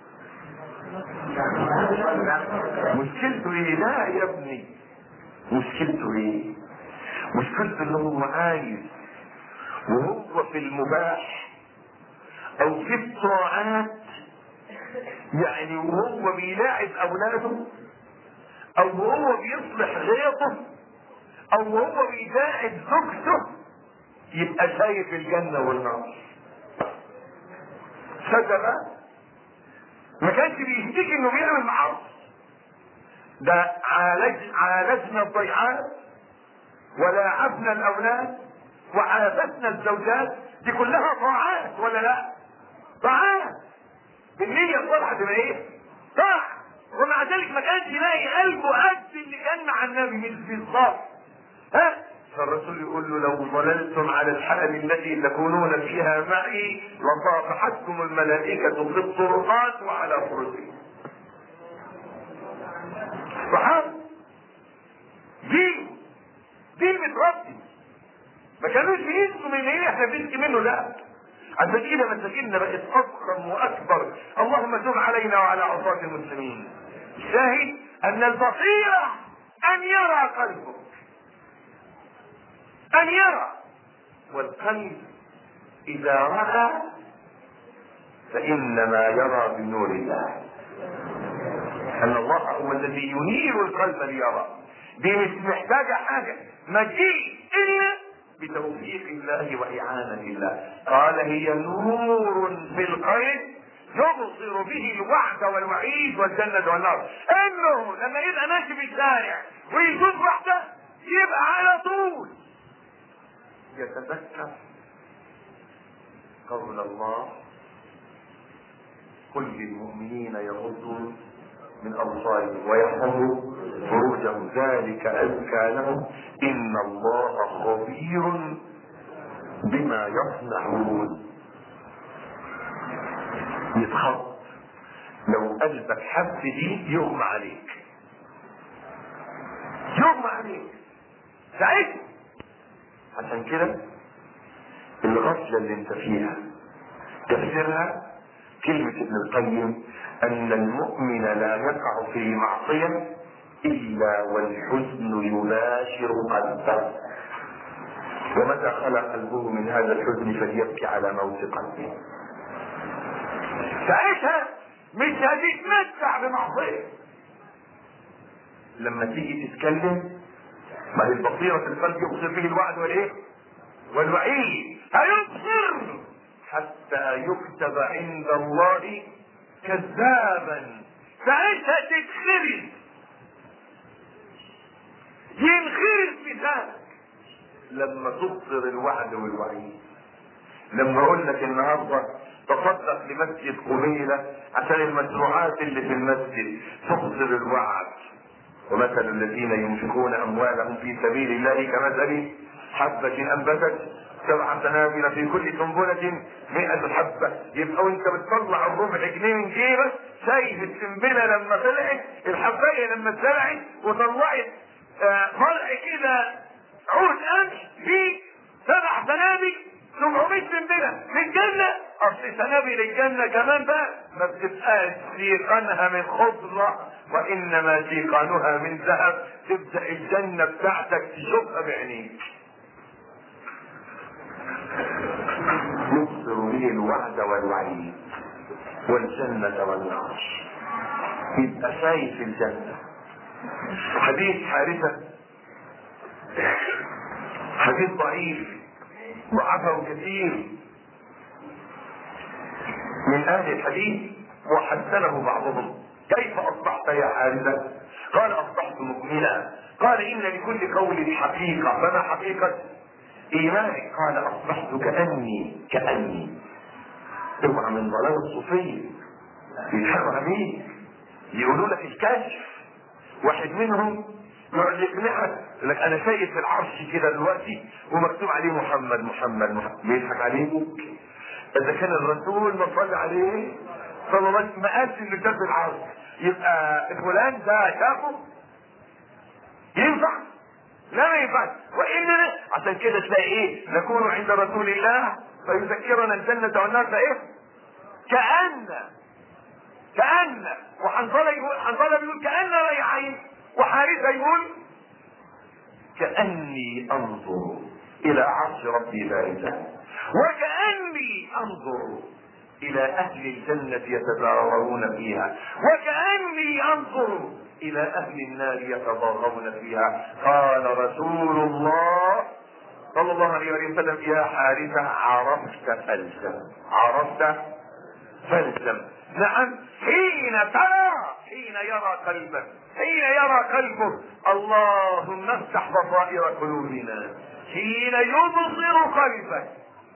مشكلته ايه؟ لا يا ابني، مشكلته ايه؟ مشكلته انه هو عايز وهو في المباح او في الطاعات، يعني وهو بيلاعب اولاده او وهو بيصلح غيطه او وهو بيساعد زوجته، يبقى شايف الجنة والنار. صدق؟ ما كانش بيشتكي انه بيعمل معاصي، ده عالجنا الضيعات ولاعبنا الاولاد وعافسنا الزوجات، دي كلها طاعات ولا لا؟ طاعات بالنية الصالحة تبقى ايه؟ طاعة. ومع ذلك ما كانش يلاقي قلبه قد اللي كان مع النبي من في الصف. فالرسول يقول له لو ظللتم على الحال التي تكونون فيها معي لصافحتكم الملائكة في الطرقات وعلى فرسهم. صحابة دين متربي، ما كانوش بيسكوا من اللي احنا بنسكي منه، لا. عشان كده مساكننا بقت اضخم واكبر. اللهم تب علينا وعلى عصاة المسلمين. الشاهد ان البصيرة ان يرى قلبك، ان يرى، والقلب اذا رأى فانما يرى بنور الله. ان الله هو الذي ينير القلب ليرى. دي مش محتاجة حاجة، ما تجيش الا بتوفيق الله وإعانة الله. قال هي نور في القلب يبصر به الوعد والوعيد والجنة والنار. انه لما يبقى ماشي في الشارع ويشوف واحدة يبقى على طول يتذكر قول الله قل للمؤمنين يغضوا من أبصارهم ويحفظوا فروجهم ذلك أزكى لهم إن الله خبير بما يصنعون. يتخط لو قلبك حب دي يغمى عليك، يغمى عليك ساعتها. عشان كده الغفلة اللي انت فيها تفسيرها كلمة ابن القيم ان المؤمن لا يقع في معصية الا والحزن يباشر قلبه، ومتى خلى قلبه من هذا الحزن فليبكي على موت قلبه. ساعتها مش هتتمتع بمعصية. لما تيجي تتكلم ما هي البصيرة في القلب يبصر به الوعد والايه والوعيد، هيبصر حتى يكتب عند الله كذابا. ساعتها تتخرج، ينخرج لسانك لما تبصر الوعد والوعيد. لما اقول لك النهارده تصدق لمسجد قبيله عشان المشروعات اللي في المسجد، تبصر الوعد. ومثل الذين ينفقون اموالهم في سبيل الله كمثل حبة انبتت 7 سنابل في كل سنبلة 100 حبة. يبقى وانت بتطلع الربع جنيه من جيبك شايف السنبلة لما طلعت، الحباية لما اتزرعت وطلعت فرع كده عود قمح في 7 سنابل 700 سنبلة في الجنة. اصل سنابل الجنة كمان بقى ما بتبقاش سيقانها من خضرة وانما سيقانها من ذهب. تبدأ الجنة بتاعتك تشوفها بعينيك. يبصر به الوعد والوعيد. والجنة والنار، يبقى شايف الجنة. حديث حارثة حديث ضعيف ضعفه كثير من اهل الحديث وحسنه بعضهم. كيف اصبحت يا حارثة؟ قال اصبحت مؤمنا. قال ان لكل قول حقيقة. فما حقيقة ايمانك؟ قال اصبحت كأني اوعى من ضلال الصوفية يضحكوا عليك، يقولوا لك الكشف. واحد منهم يقعد يقنعك يقول لك انا شايف العرش كده دلوقتي ومكتوب عليه محمد محمد محمد، بيضحك عليك. اذا كان الرسول ما صلى عليه صلى الله عليه وسلم ما قالش انه شاف العرش، يبقى فلان ده شافه؟ ينفع؟ لا ما ينفعش. واننا عشان كده تلاقي ايه؟ نكون عند رسول الله فيذكرنا الجنة والنار. فايه؟ كأن حنظلة بيقول كأن ريعين، وحارثة يقول كأني انظر الى عرش ربي بارزا، وكأني انظر الى اهل الجنة يتدارون فيها، وكأني انظر الى اهل النار يتضاغون فيها. قال رسول الله صلى الله عليه وسلم يا حارثة عرفت فالزم. نعم، حين يرى قلبك اللهم افتح بصائر قلوبنا. حين يبصر قلبك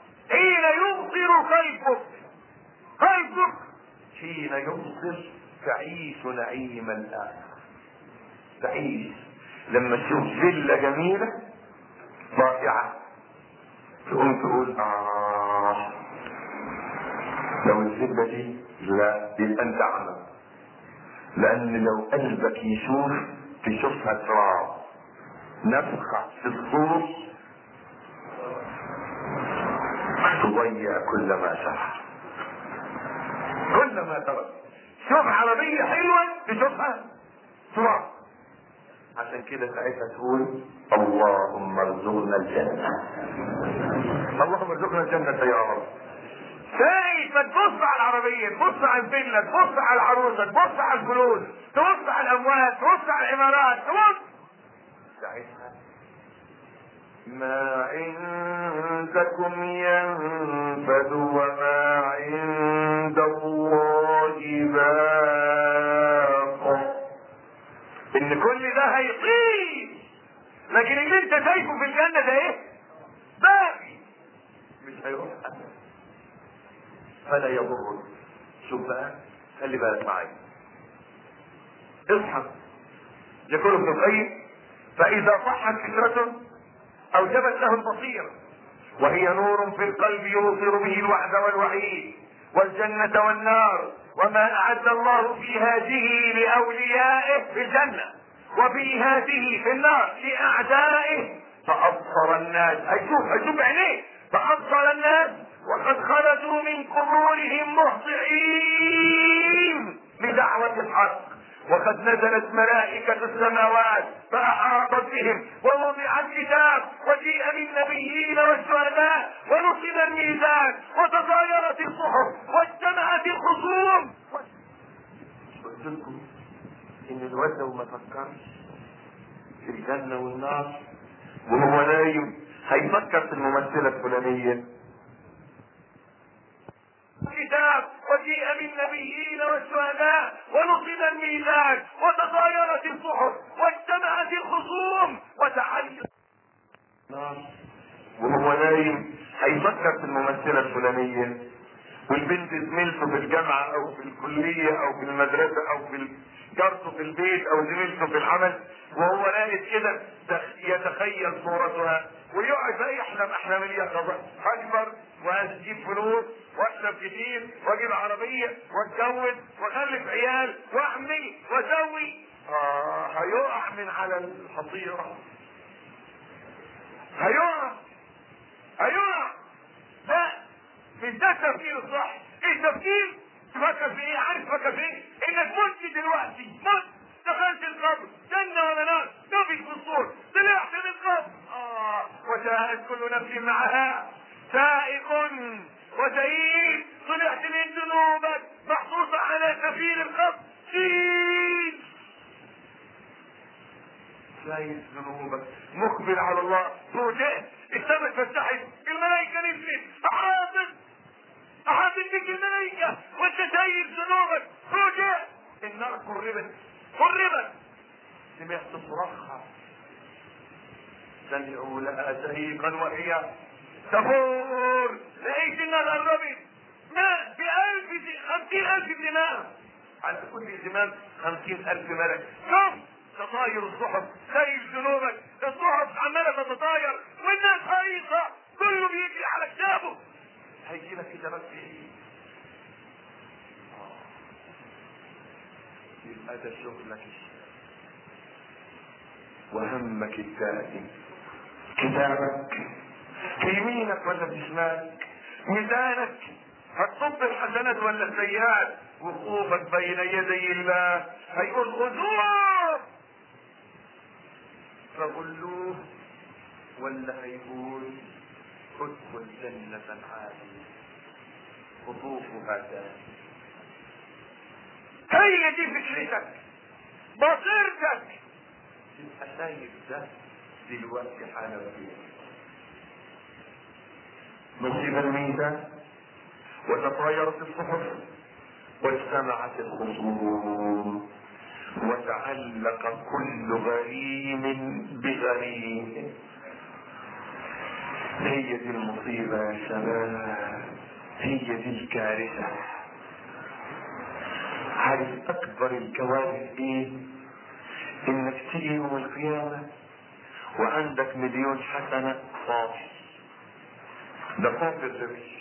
حين يبصر تعيش نعيما الآن. تعيش لما تشوف فيلا جميلة رائعة تقوم تقول لو الفيلا دي لا يبقى انت اعمى. لان لو قلبك تشوفها تراب نفخة في الصور تضيع كل ما ترى. شوف عربية حلوة تشوفها تراب. عشان كده ساعتها تقول اللهم ارزقنا الجنة، اللهم ارزقنا الجنة يا رب. شايف تبص على العربية، تبص على الفيلا، تبص على العروسة، تبص على الفلوس، تبص على الاموال، تبص على العمارات، ساعتها ما عندكم ينفد وما عند الله باق. ان كل ده هيطير، لكن اللي انت شايفه في الجنة ده ايه؟ باقي، مش هيروح ابدا، فلا يضرك. شوف بقى، خلي بالك معايا، اصحى. يقول ابن القيم فاذا صحت فكرته اوجبت له البصيرة، وهي نور في القلب يبصر به الوعد والوعيد والجنة والنار وما اعد الله في هذه لاوليائه في الجنة وفي هذه في النار لاعدائه. فابصر الناس، هيشوف بعينيه، فابصر الناس وقد خرجوا من قبورهم مهطعين بدعوة الحق، وقد نزلت ملائكة السماوات فأحاطت بهم، ووضع الكتاب وجيء بالنبيين والشهداء ونصب الميزان وتطايرت الصحف واجتمعت الخصوم. قلت لكم ان الواد لو ما فكرش في الجنة والنار وهو نايم هيفكر في الممثلة الفلانية. الكتاب وجيء بالنبيين والشهداء ونصب الميزان وتطايرت الصحف واجتمعت الخصوم وتحير. وهو نايم هيفكر في الممثلة الفلانية، والبنت زميلته في الجامعة او في الكلية او في المدرسة او في جارته في البيت او زميلته في العمل، وهو نايم كده يتخيل صورتها ويقعد بقى يحلم احلام اليقظة. هكبر وهجيب فلوس واكسب كتير واجيب عربية واتجوز واخلف عيال واعمل واسوي. هيقع من على الحصيرة، هيقع. لا، مش ده التفكير الصح. ايه التفكير؟ تفكر في ايه؟ عارف تفكر في ايه؟ انك مت دلوقتي، دخلت القبر، جنة ولا نار، نفخ في الصور، طلعت من القبر. وجاءت كل نفس معها سائق وسعيد، طلعت من ذنوبك وسايل ذنوبك مقبل على الله، فوجئت السماء اتفتحت، الملائكه نزلت، احاطت بك الملائكه وانت سايل ذنوبك، فوجئت النار قربت، سمعت صراخها، سمعوا لها زهيقا وهي تفور، لقيت النار قربت، ما في 50,000 دماغ، على كل زمام 50,000 ملك. شوف تطاير الصحف، سايل ذنوبك، الصحف عماله تتطاير والناس هايصه، كله بيجري على كتابه، هيجي لك كتابك في ايه؟ يبقى ده شغلك وهمك الدائم، كتابك في يمينك ولا في شمالك، ميزانك هتصب الحسنات ولا السيئات، وقوفك بين يدي الله هيقول خذوه فغلوه، ولا هيقول ادخل جنة عالية قطوفها دانية. هي دي فكرتك، بصيرتك، تبقى شايف ده دلوقتي حالا فيه. نصيب الميزان وتطايرت الصحف واجتمعت الخصوم وتعلق كل غريم بغريم. هي دي المصيبة يا شباب، هي دي الكارثة. عارف اكبر الكوارث ايه؟ انك تيجي يوم القيامة وعندك 1,000,000 حسنة صافي، ده صافي الربح،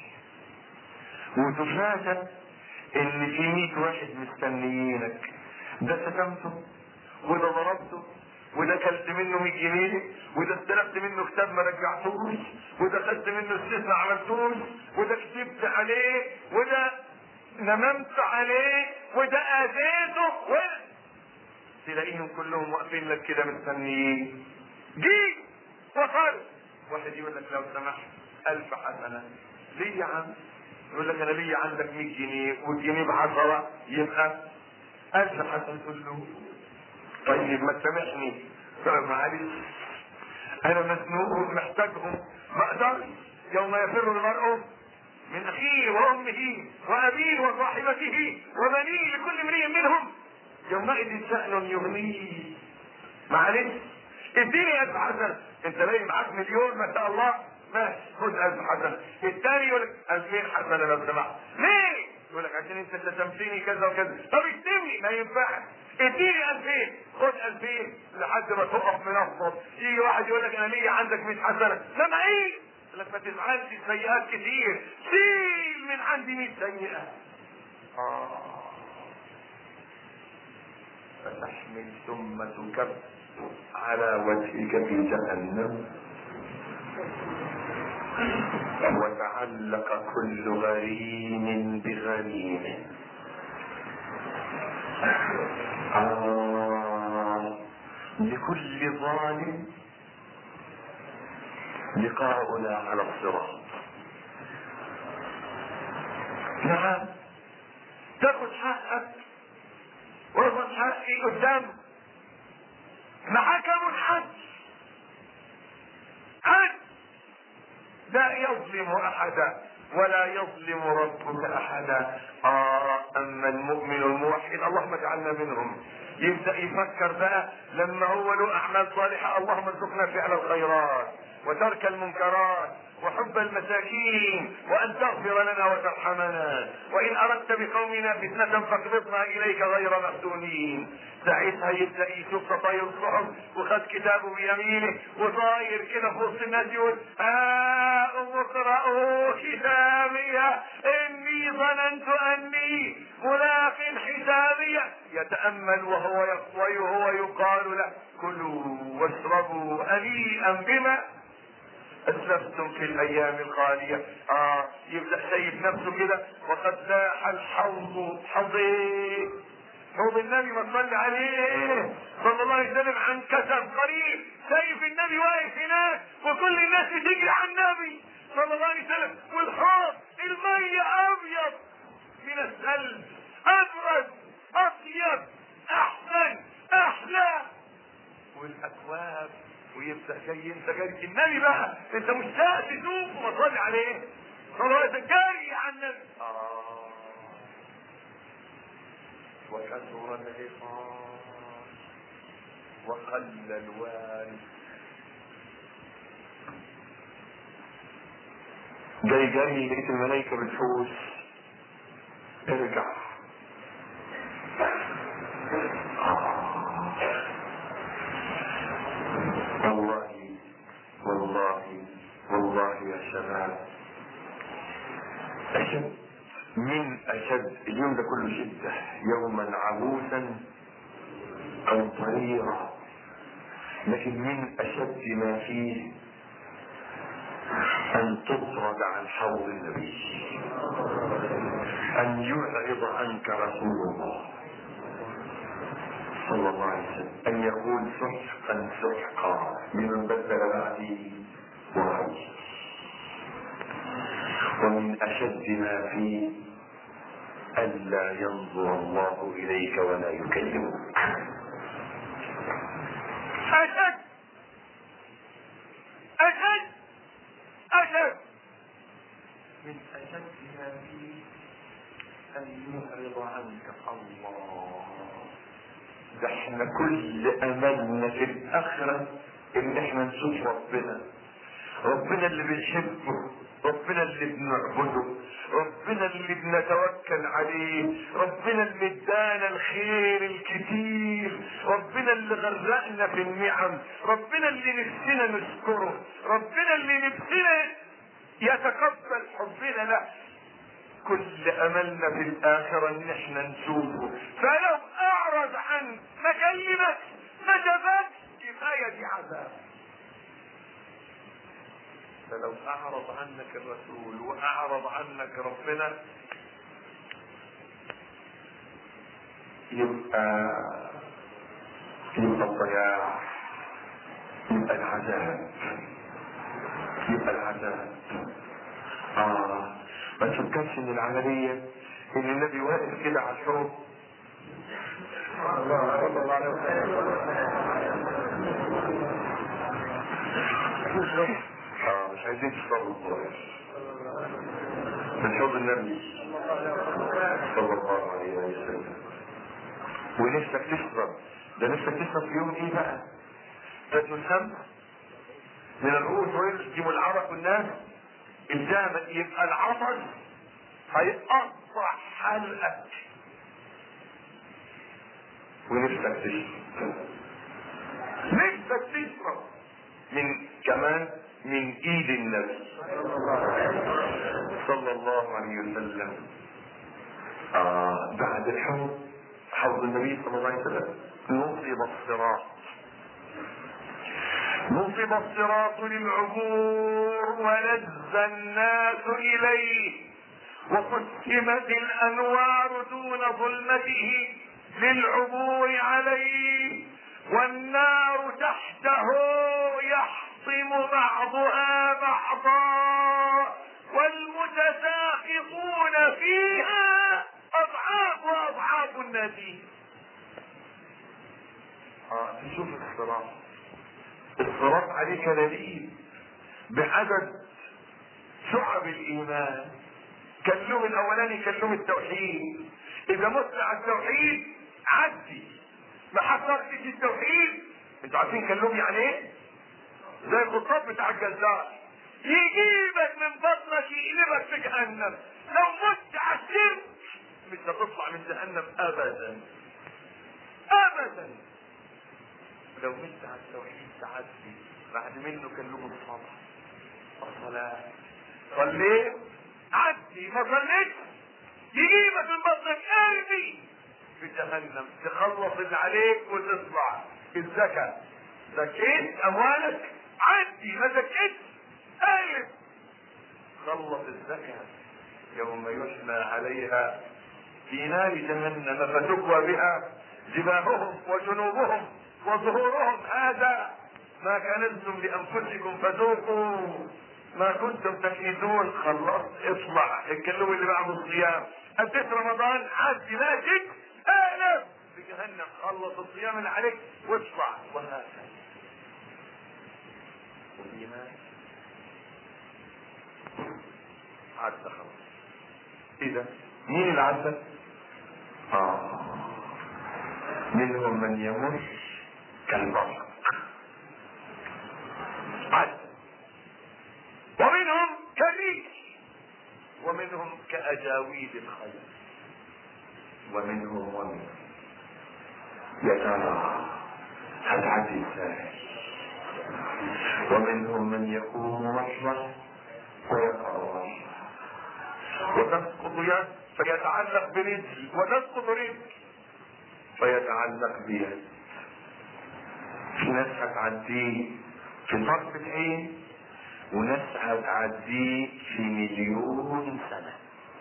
وتفاجأ ان في 100 واحد مستنيينك، ده شتمته وده ضربته وده كلت منه 100 جنيه وده استلفت منه كتاب ما رجعتوش وده خدت منه السيف ما عملتوش وده كتبت عليه وده نممت عليه وده اذيته تلاقيهم كلهم واقفين لك كده مستنيين. جي وصل واحد يقول لك لو سمحت 1000 حسنة. ليه يا عم؟ يقول لك انا ليه عندك 100 جنيه والجنيه ب10 يبقى 1000 حسنة. تقول له طيب ما تسامحني، معلش انا مزنوق محتاجهم، ما اقدرش. يوم يفر المرء من اخيه وامه وابيه وصاحبته وبنيه لكل امرئ منهم يومئذ شأن يغنيه. معلش اديني 1000 حسنة، انت باقي معاك 1,000,000 ما شاء الله، ماشي خد 1000 حسنة. الثاني يقول لك 2000 حسنة لو سمحت. ليه؟ يقول لك عشان انت شتمتني كذا وكذا. طب اكتبني، ما ينفعش، اديني 2000، خد 2000 لحد ما تقف منفض. يجي واحد يقول لك انا ليا عندك 100 حسنة، لما ايه؟ يقول لك ما تزعلش، السيئات كتير، شيل من عندي 100 سيئة. فتحمل ثم تكب على وجهك في جهنم وتعلق كل غريم بغريم. لكل ظالم لقاؤنا على الصراط. نعم تاخذ حقك واخذ حقي قدام محاكم الحج، لا يظلم احدا ولا يظلم ربك احدا. اما المؤمن الموحد اللهم اجعلنا منهم يبدأ يفكر بقى لما هو له اعمال صالحة، اللهم ارزقنا فعل الخيرات وترك المنكرات وحب المساكين وان تغفر لنا وترحمنا، وان اردت بقومنا فتنة فاقبضنا اليك غير مفتونين. ساعتها يبدأ يشوف تطاير الصحف وخد كتابه بيمينه وطاير كده في وسط الناس يقول اقرأوا كتابي اني ظننت اني ملاق حسابي. يتأمل وهو يقال له كلوا واشربوا هنيئا بما اسلفتم في الايام الخالية. يبدأ شايف نفسه كده وقد لاح الحوض حوض النبي ما صلى عليه صلى الله عليه وسلم عن كسر قريب، شايف النبي واقف هناك وكل الناس بتجري على النبي صلى الله عليه وسلم، والحوض المية ابيض من الثلج، ابرد اطيب احسن احلى، والاكواب الابواب ويفتح جاي انت جاي النبي بقى، انت مشتاق تشوفه وتصلي عليه صلوات جاري عن النبي. وكثر العقاب وقل الوالد. جاي لقيت الملائكة بتحوس، ارجع. والله يا شباب، أشد اليوم ده كله شدة، يوما عبوسا قمطريرا، لكن من أشد ما فيه أن تطرد عن حوض النبي، أن يعرض عنك رسول الله صلى الله عليه وسلم، أن يقول سحقا سحقا لمن بدل بعدي وغيري. ومن أشد ما فيه ألا ينظر الله إليك ولا يكلمك. أشد من أشد ما فيه أن يعرض عنك الله. ده احنا كل أملنا في الآخرة إن احنا نشوف ربنا اللي بنحبه، ربنا اللي بنعبده، ربنا اللي بنتوكل عليه، ربنا اللي ادانا الخير الكتير، ربنا اللي غرقنا في النعم، ربنا اللي نفسنا نشكره، ربنا اللي نفسنا يتقبل حبنا له. كل املنا في الاخرة ان احنا نشوفه، فلو اعرض عن مكلمك ما شافكش كفاية دي عذاب. فلو اعرض عنك الرسول واعرض عنك ربنا يبقى الضياع، يبقى العذاب. ما تفكرش ان العملية ان النبي واقف كده على الحوض صلى الله عليه وسلم. مش عايزين تشربوا كويس من حوض النبي صلى الله عليه وسلم، ونفسك تشرب. ده نفسك تشرب في يوم ايه بقى؟ تجد الهم من الرؤوس ويلجم العرق والناس الجامع، يبقى العطش هيقطع حلقك ونفسك تشرب كمان من ايد النبي صلى الله عليه وسلم. بعد حوض النبي صلى الله عليه وسلم نصب الصراط للعبور ولز الناس اليه، وقسمت الانوار دون ظلمته للعبور عليه، والنار تحته يحطم بعضها بعضا، والمتساقطون فيها اضعاف النادين. تشوف الصراط عليه كلاليب بعدد شعب الايمان. كلهم الاولاني كلهم التوحيد، اذا مت على التوحيد عدي، ما حصلتش التوحيد انتوا عارفين كلهم يعني ايه؟ زي الخطاب بتاع الجزار، يجيبك من بطنك يقلبك في جهنم. لو مت على الشرك مش هتطلع من جهنم ابدا. لو مت على التوحيد تعدي، بعد منه كلهم الصلاة. صليت عدي، ما صليت يجيبك من بطنك ارمي في جهنم، تخلص اللي عليك وتطلع. الزكاة زكيت اموالك عدي، ما زكيت قلب خلص الزكاة. يوم يحمى عليها في نار جهنم فتكوى بها جباههم وجنوبهم وظهورهم، هذا ما كنزتم لانفسكم فذوقوا ما كنتم تكنزون. خلصت اطلع. الكلو اللي بعد الصيام اديت رمضان عدي، ماشي اقلب في جهنم، خلص الصيام اللي عليك واطلع. وهكذا وفيها عدى خلاص. ايه ده؟ مين اللي عدى؟ منهم من يمر كالبرق عدى، ومنهم كالريح، ومنهم كأجاويد الخيل، ومنهم يا ترى هتعدي ازاي؟ ومنهم من يكون مرة ويقع مرة، وتسقط يد فيتعلق برجل، وتسقط رجل فيتعلق بيد. في ناس هتعديه في طرف العين، وناس هتعديه في مليون سنة،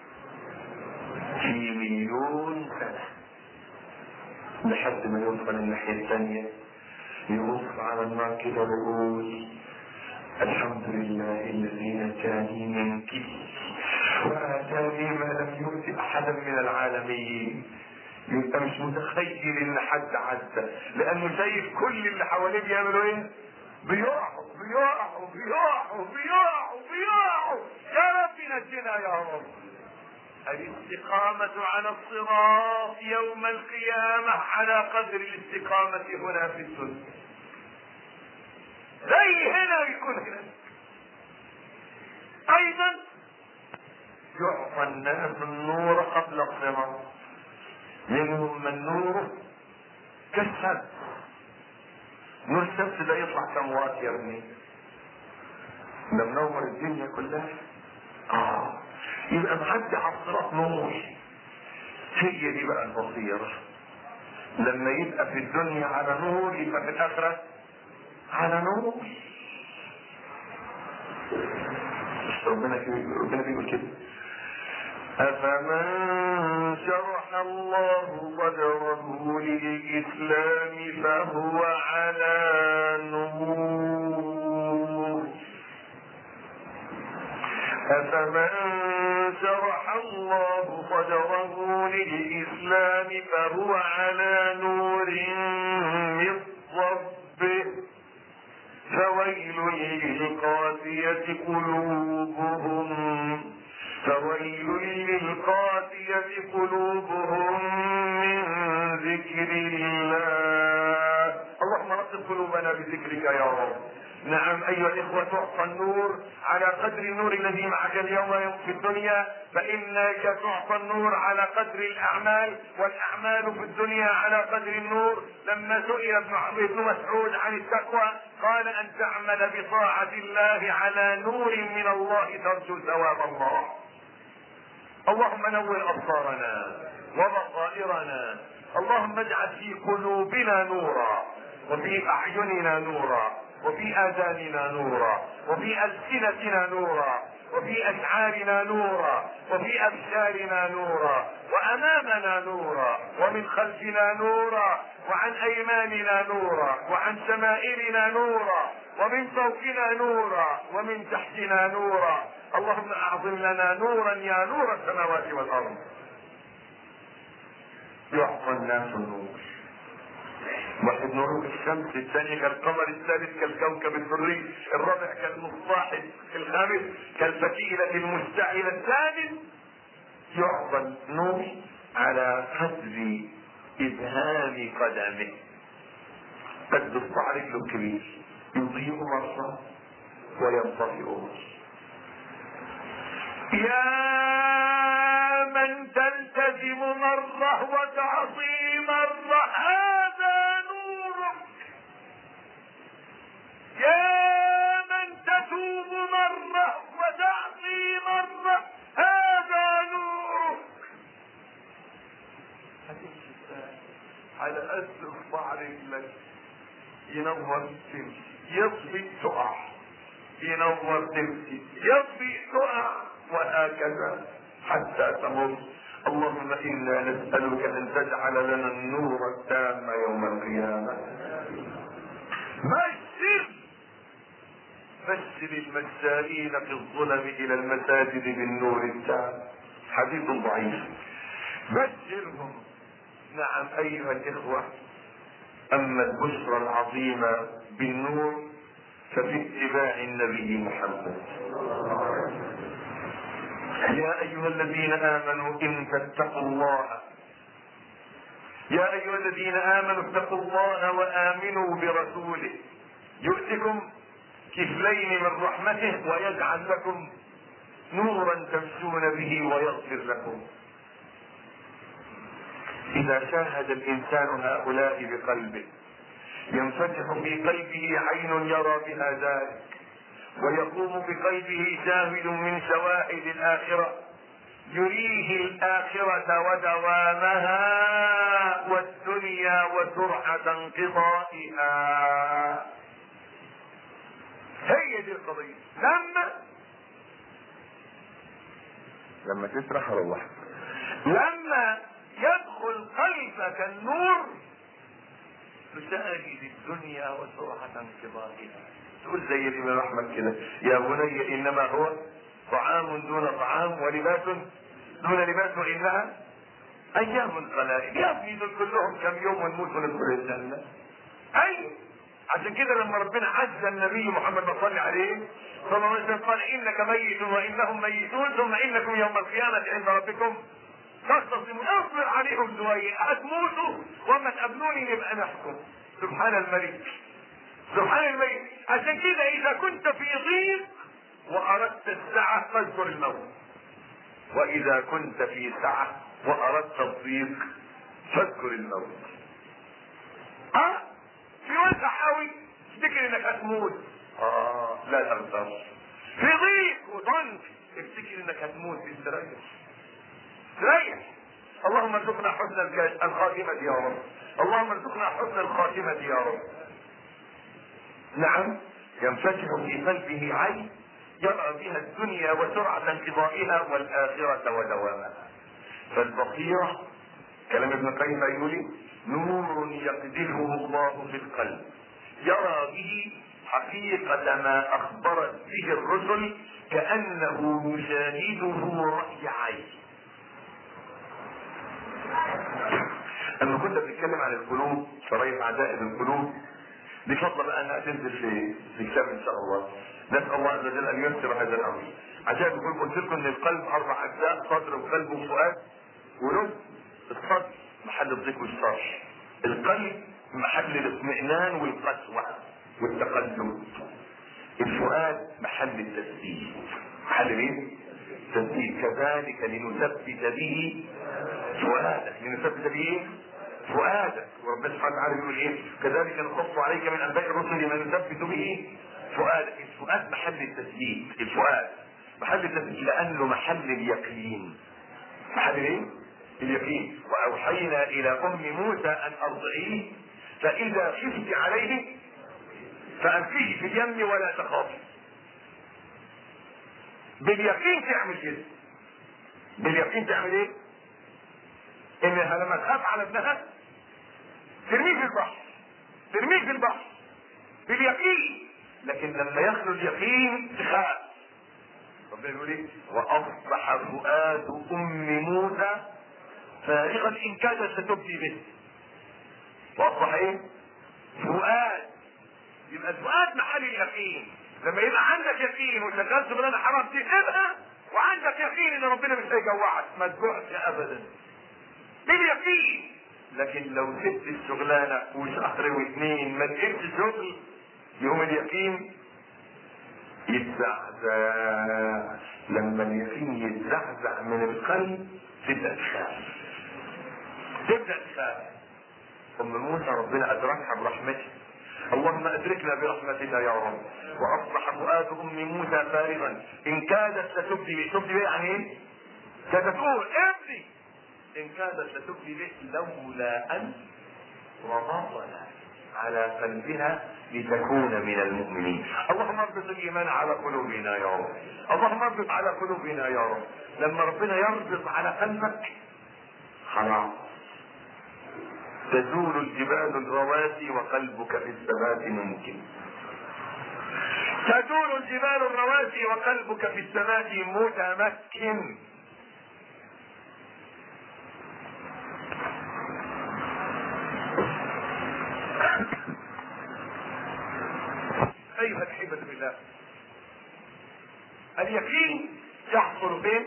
في مليون سنة، لحد ما يوصل الناحية الثانية يبص على النار كده ويقول الحمد لله الذي نجاني منك وآتاني ما لم يؤت أحدا من العالمين. يبقى مش متخيل ان حد عدى، لانه شايف كل اللي حواليه بيعملوا ايه؟ بيقعوا بيقعوا بيقعوا بيقعوا بيقعوا. يا رب نجنا يا رب. الاستقامة على الصراط يوم القيامة على قدر الاستقامة هنا في الدنيا. زي هنا يكون هنا. ايضا يعطى الناس النور قبل الصراط. منهم من نوره كالشمس. نور الشمس ده يطلع سموات يا ابني، ده منور الدنيا كلها. يبقى معدي على الصراط نور. هي دي بقى البصيرة. لما يبقى في الدنيا على نور يبقى في الآخرة على نور. ربنا بيقول كده: أفمن شرح الله صدره للإسلام فهو على نور. أفمن شرح الله صدره للإسلام فهو على نور من ربه فويل للقاسية قلوبهم من ذكر الله. اللهم رتب قلوبنا بذكرك يا رب. نعم ايها الاخوة، تعطى النور على قدر النور الذي معك اليوم في الدنيا، فانك تعطى النور على قدر الاعمال، والاعمال في الدنيا على قدر النور. لما سئل ابن مسعود عن التقوى قال: ان تعمل بطاعة الله على نور من الله ترجو ثواب الله. اللهم نور ابصارنا وبصائرنا. اللهم اجعل في قلوبنا نورا، وفي اعيننا نورا، وفي اذاننا نورا، وفي السنتنا نورا، وفي اشعارنا نورا، وفي ابشارنا نورا، وامامنا نورا، ومن خلفنا نورا، وعن ايماننا نورا، وعن شمائلنا نورا، ومن فوقنا نورا، ومن تحتنا نورا. اللهم اعظم لنا نورا يا نور السماوات والارض. يعطى الناس النور. واحد نور كالشمس، الثاني كالقمر، الثالث كالكوكب الدري، الرابع كالمصباح، الخامس كالفتيلة المشتعلة، الثالث يعطى النور على قدر إبهام قدمه. قد الصعر الكبير يضيء مرة وينطفئ مرة. يا من تلتزم مرة وتعصي مرة هذا نورك. يا من تتوب مرة وتعصي مرة هذا نورك. على قد الصعر لك ينور تمشي، يطفي تقع، ينور تمشي، يطفي تقع، وهكذا حتى تمر. اللهم انا نسألك ان تجعل لنا النور التام يوم القيامة. بشر المسائين في الظلم الى المساجد بالنور التام. حديث ضعيف. بشرهم. نعم ايها الاخوة، اما البشرى العظيمة بالنور ففي اتباع النبي محمد. يا أيها الذين آمنوا إن تتقوا الله، يا أيها الذين آمنوا اتقوا الله وآمنوا برسوله يؤتكم كفلين من رحمته ويجعل لكم نورا تمشون به ويغفر لكم. إذا شاهد الإنسان هؤلاء بقلبه ينفتح في قلبه عين يرى بها ذلك، ويقوم بقلبه شاهد من شواهد الآخرة يريه الآخرة ودوامها والدنيا وسرعة انقضائها. هي دي القضية. لما تسرح روح، لما يدخل قلبك النور تشاهد الدنيا وسرعة انقضائها. تقول زي الإمام أحمد كده: يا بني إنما هو طعام دون طعام ولباس دون لباس وإنها أيام قلائل. يا ابني دول كلهم كم يوم ونموت وندخل الجنة. أي عشان كده لما ربنا عز النبي محمد صلى عليه صلى الله عليه وسلم قال: إنك ميت وإنهم ميتون ثم إنكم يوم القيامة عند ربكم تختصمون. اصبر عليهم شوية، هتموتوا وما تقابلوني نبقى نحكم. سبحان الملك، سبحان الملك. عشان كده إذا كنت في ضيق وأردت السعة فاذكر الموت، وإذا كنت في سعة وأردت الضيق فاذكر الموت. في وسع قوي افتكر انك هتموت، لا تغتر. في ضيق وضنك افتكر انك هتموت، تريح. اللهم ارزقنا حسن الخاتمة يا رب، اللهم ارزقنا حسن الخاتمة يا رب. نعم، ينفتح في قلبه عين يرى بها الدنيا وسرعة انقضائها والآخرة ودوامها. فالبصيرة كلام ابن القيم يقول: نور يقذفه الله في القلب يرى به حقيقة ما أخبرت به الرسل كأنه يشاهده رأي عين. أما كنا بنتكلم عن القلوب، شرايح عجائب القلوب، بفضل بقى أنها تنزل في كتاب إن شاء الله. نسأل الله عز وجل أن ييسر هذا الأمر. عجائب القلوب قلت لكم أن القلب 4 أجزاء: صدر وقلب وفؤاد ولب. الصدر محل الضيق والشر، القلب محل الاطمئنان والقسوة والتقدم، الفؤاد محل التسديد. محل ايه؟ تسديد. كذلك لنثبت به فؤادك، لنثبت به فؤادك. وربنا سبحانه وتعالى يقول ايه؟ كذلك نقص عليك من انباء الرسل ما نثبت به فؤادك. الفؤاد محل التسديد، الفؤاد محل التسديد لانه محل اليقين. محل ايه؟ اليقين. واوحينا الى ام موسى ان ارضعيه فاذا خفت عليه فالقيه في اليم ولا تخافي. باليقين تعمل كده. باليقين تعمل ايه؟ انها لما تخاف على ابنها ترميه في البحر، ترميه في البحر باليقين. لكن لما يخلو اليقين تخاف. ربنا يقول ايه؟ واصبح فؤاد ام موسى فارغا ان كادت ستبدي به. واصبح ايه؟ فؤاد. يبقى الفؤاد محل اليقين. لما يبقى عندك يقين وشغال شغلانه حرام تسيبها، وعندك يقين ان ربنا مش هيجوعك، ما تجوعش ابدا باليقين. لكن لو سبت الشغلانه وشهر واثنين ما لقيتش شغل، يوم اليقين يتزعزع. لما اليقين يتزعزع من القلب تبدا تخاف، تبدا تخاف. ام موسى ربنا ادركها برحمته. اللهم ادركنا برحمتك يا رب. واصبح فؤاد ام موسى فارغا ان كادت ستبدي به. تبدي به يعني ايه؟ كانت تقول ابني ان كادت ستبدي به لولا ان ربطنا على قلبها لتكون من المؤمنين. اللهم اربط الايمان على قلوبنا يا رب، اللهم اربط على قلوبنا يا رب. لما ربنا يربط على قلبك خلاص تزول الجبال الرواسي وقلبك في الثبات ممكن. تزول الجبال الرواسي وقلبك في الثبات متمكن. ايها الحباب الله. اليقين يحصل فين؟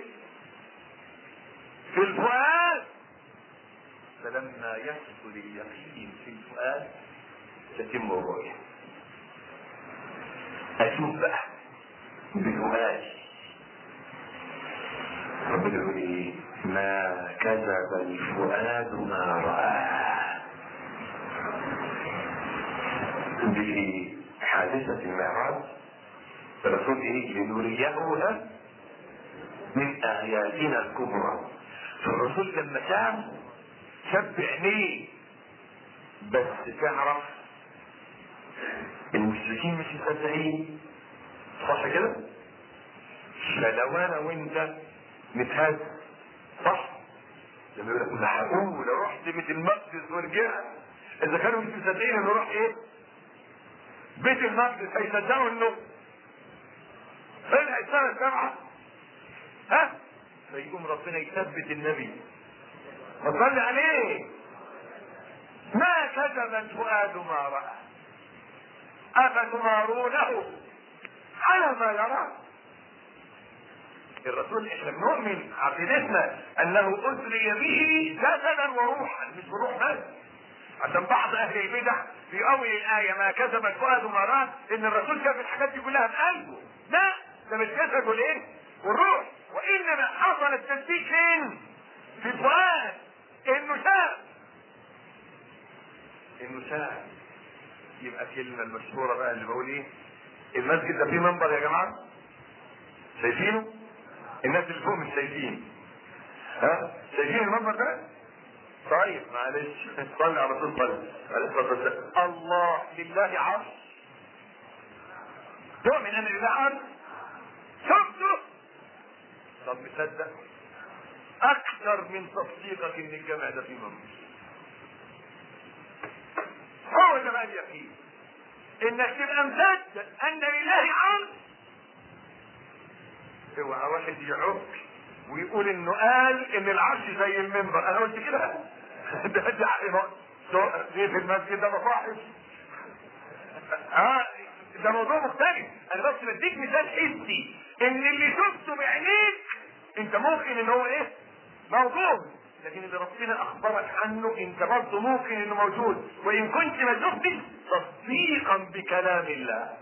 في الفؤاد. فلما يحصل اليقين في الفؤاد تتم الرؤية. اشوف بقى بفؤادي. ربنا يقول ايه؟ ما كذب الفؤاد ما رأى. في حادثة المعراج الرسول ايه؟ لنريه من آياتنا الكبرى. فالرسول لما شاف بعينيه. بس تعرف المشركين مش مصدقين، صح كده؟ فلو انا وانت نتهز، صح؟ لما يقول لك معقول لو رحت بيت المقدس ورجعت، اذا كانوا مش مصدقين انه راح ايه؟ بيت المقدس، هيصدقوا انه طلع السنة 7؟ ها؟ فيقوم ربنا يثبت النبي وصلي عليه. ما كذب الفؤاد ما رأى أفتمارونه على ما يرى. الرسول احنا بنؤمن عقيدتنا انه اسري به جسدا وروحا، مش بروح بس. عشان بعض اهل البدع في اول الايه ما كذب الفؤاد ما رأى ان الرسول شاف الحاجات دي كلها بقلبه. لا، ده مش جسد والايه؟ والروح. وانما حصل التصديق فين؟ في الفؤاد. انه شاف. يبقى كلمة المشهورة بقى اللي بقول ايه؟ المسجد ده فيه منبر يا جماعة؟ شايفينه؟ الناس اللي فوق مش شايفين. ها؟ شايفين المنبر ده؟ طيب معلش صلي على رسول الله. الله لله عرش. تؤمن ان لله عرش؟ شفته؟ طب مصدق؟ اكثر من تصديقك ان الجامع ده فيه منبر. هو ده بقى اليقين، انك تبقى مصدق ان لله عرش. اوعى واحد يعك ويقول انه قال ان العرش زي المنبر. انا قلت كده؟ ده في المسجد ده مصاحف. ده موضوع مختلف. انا بس بديك مثال حسي ان اللي شفته بعينيك انت ممكن ان هو ايه؟ موجود. لكن اللي ربنا اخبرك عنه انت برضه ممكن انه موجود، وان كنت ما شفتش تصديقا بكلام الله.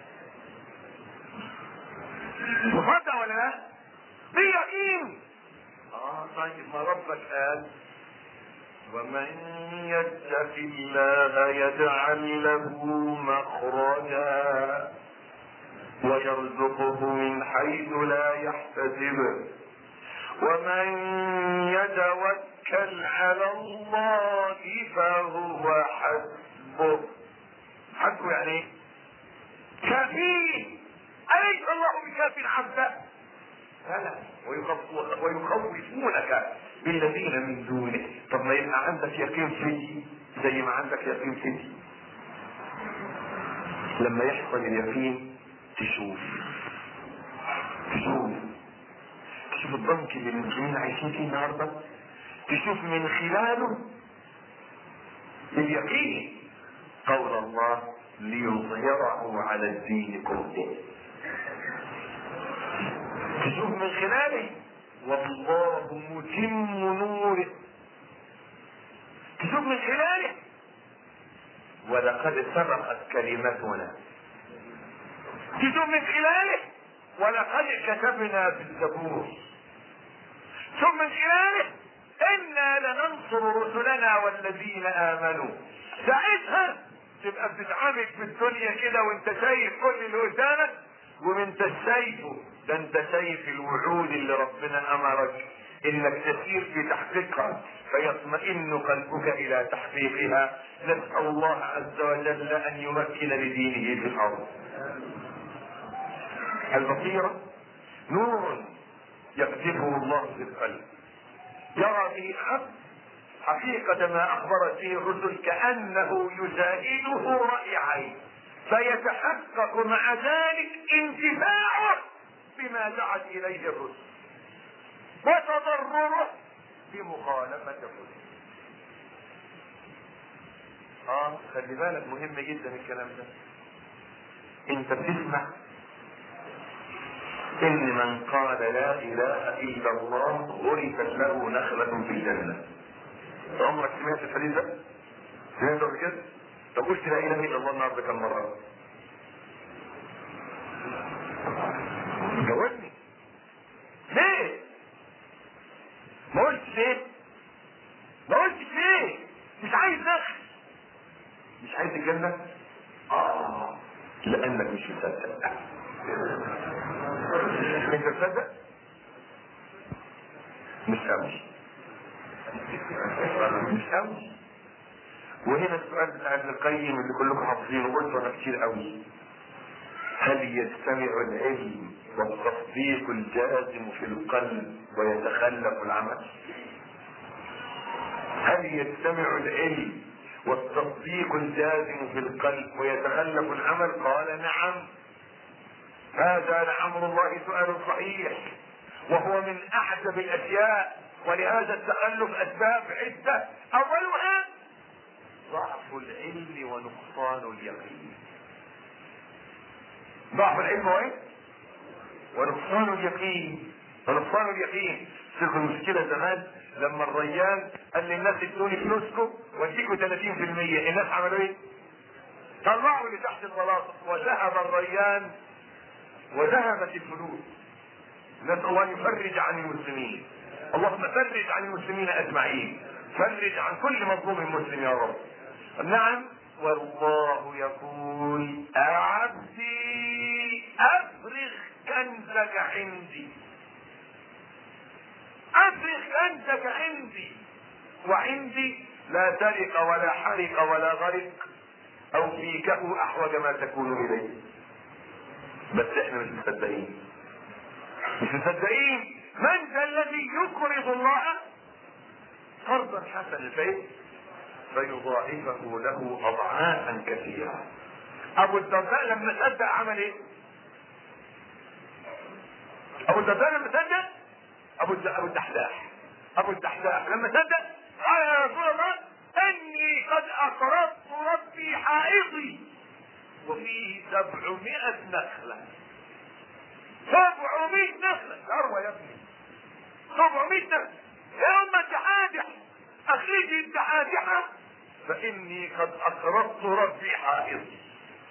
مصدق ولا لا؟ بيقين. طيب ما ربك قال ومن يتق الله يجعل له مخرجا ويرزقه من حيث لا يحتسب ومن يتوكل على الله فهو حسبه. حسبه يعني ايه؟ كافيه. أليس الله بكاف عبده؟ بلى. ويخوفونك بالذين من دونه. طب ما يبقى عندك يقين فيه زي ما عندك يقين فيه. لما يحصل اليقين تشوف الضنك اللي المسلمين عايشين فيه النهارده، تشوف من خلاله اليقين قول الله ليظهره على الدين كله. تشوف من خلاله والله متم نوره. تشوف من خلاله ولقد سبقت كلمتنا. تشوف من خلاله ولقد كتبنا في الزبور. تشوف من خلاله انا لننصر رسلنا والذين امنوا. ساعتها تبقى بتتعامل في الدنيا كده وانت شايف كل اللي قدامك وانت شايفه. ده انت شايف الوعود اللي ربنا امرك انك تسير في تحقيقها فيطمئن قلبك الى تحقيقها. نسأل الله عز وجل ان يمكن لدينه في الارض. البصيرة نور يقذفه الله في القلب يرى به العبد حقيقة ما اخبرت به الرسل كأنه يشاهده رأي عين، فيتحقق مع ذلك انتفاعه بما دعت اليه الرسل وتضرره بمخالفة الرسل. خلي بالك مهم جدا الكلام ده. انت بتسمع ان من قال لا اله الا الله غرست له نخلة في الجنة. عمرك سمعت الحديث ده؟ سمعته قبل كده؟ طب قلت لا اله الا الله النهارده كم مرة؟ جاوبني. ليه؟ ما قلتش ليه؟ ما قلتش ليه؟ مش عايز نخل، مش عايز الجنة؟ لانك مش مصدق. انت مصدق؟ مش قوي، مش قوي. وهنا السؤال بتاع ابن القيم اللي كلكم حافظينه قلته انا كتير قوي: هل يجتمع العلم والتصديق الجازم في القلب ويتخلف العمل؟ هل يجتمع العلم والتصديق الجازم في القلب ويتخلف العمل؟ قال نعم. هذا لأمر الله سؤال صحيح، وهو من اعجب الاشياء، ولهذا التخلف اسباب عدة. اولها ضعف العلم ونقصان اليقين. ضعف العلم وايه؟ ونقصان اليقين. ونقصان اليقين. تلك المشكلة زمان لما الريان قال للناس ادوني فلوسكم واديكم 30%، الناس عملوا ايه؟ طلعوا لتحت البلاط، وذهب الريان وذهبت الفلوس. نسأل الله ان يفرج عن المسلمين. اللهم فرج عن المسلمين اجمعين، فرج عن كل مظلوم مسلم يا رب. نعم. والله يقول: عبدي افرغ كنزك عندي، افرغ كنزك عندي. وعندي لا سرق ولا حرق ولا غرق، او فيكه احوج ما تكون اليه. بس احنا مش مصدقين، مش مصدقين. من ذا الذي يقرض الله قرضا حسنا فيضاعفه له اضعافا كثيرة؟ ابو الدرداء لما صدق عمل ايه؟ ابو الدرداء لما صدق، ابو الدحداح لما صدق قال: يا رسول الله اني قد اقرضت ربي حائطي وفيه 700 نخلة. 700 نخلة ثروة يا ابني، 700 نخلة. يا أمة الدحادح، أخرجي الدحادحة فإني قد أقرضت ربي حائطي.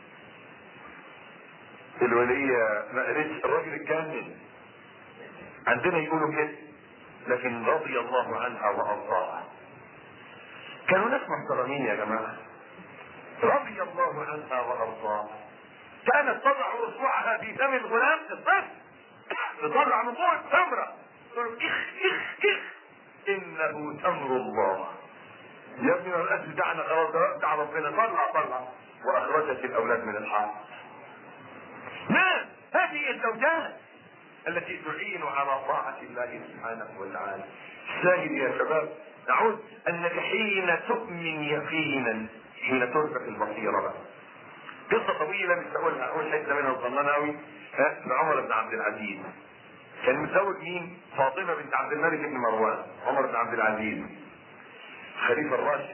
الولية ما قالتش الراجل اتجنن، عندنا يقولوا كده، لكن رضي الله عنها وأرضاها. كانوا ناس محترمين يا جماعة، رضي الله عنها وأرضاها. كانت تضع اصبعها في فم الغلام الطفل، تطلع من فوق التمرة تقول: اخ اخ اخ انه تمر الله. يا ابني الاكل بتاعنا خلاص، دع ربنا، طلع. واخرجت الاولاد من الحائط. نعم، هذه الزوجات التي تعين على طاعة الله سبحانه وتعالى. الشاهد يا شباب، نعود انك حين تؤمن يقينا، حين ترزق البصيرة بقى. قصة طويلة مش هقولها، اقول حتة منها وصلنا قوي. عمر بن عبد العزيز كان متزوج مين؟ فاطمة بنت عبد الملك بن مروان. عمر بن عبد العزيز خليفة الراشد.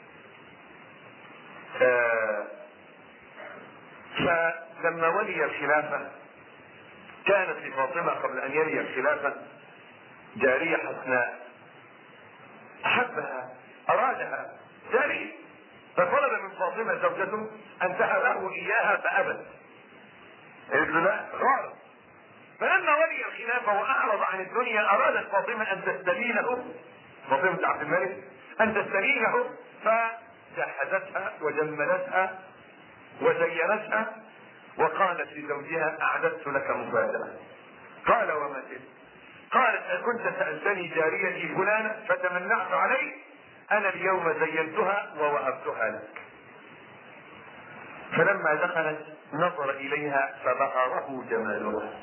فلما ولي الخلافة كانت لفاطمة قبل ان يلي الخلافة جارية حسناء احبها، ارادها جارية، فطلب من فاطمة زوجته ان تهبه اياها فابت. قالت له لا، غار. فلما ولي الخلافة واعرض عن الدنيا ارادت فاطمة ان تستلينه، فاطمة عبد الملك ان تستلينه، فجهزتها وجملتها وزينتها وقالت لزوجها: اعددت لك مفاجأة. قال: وما تلك؟ قالت: كنت سألتني جاريتي فلانة فتمنعت عليك، انا اليوم زينتها ووهبتها لك. فلما دخلت نظر اليها فبهره جمالها،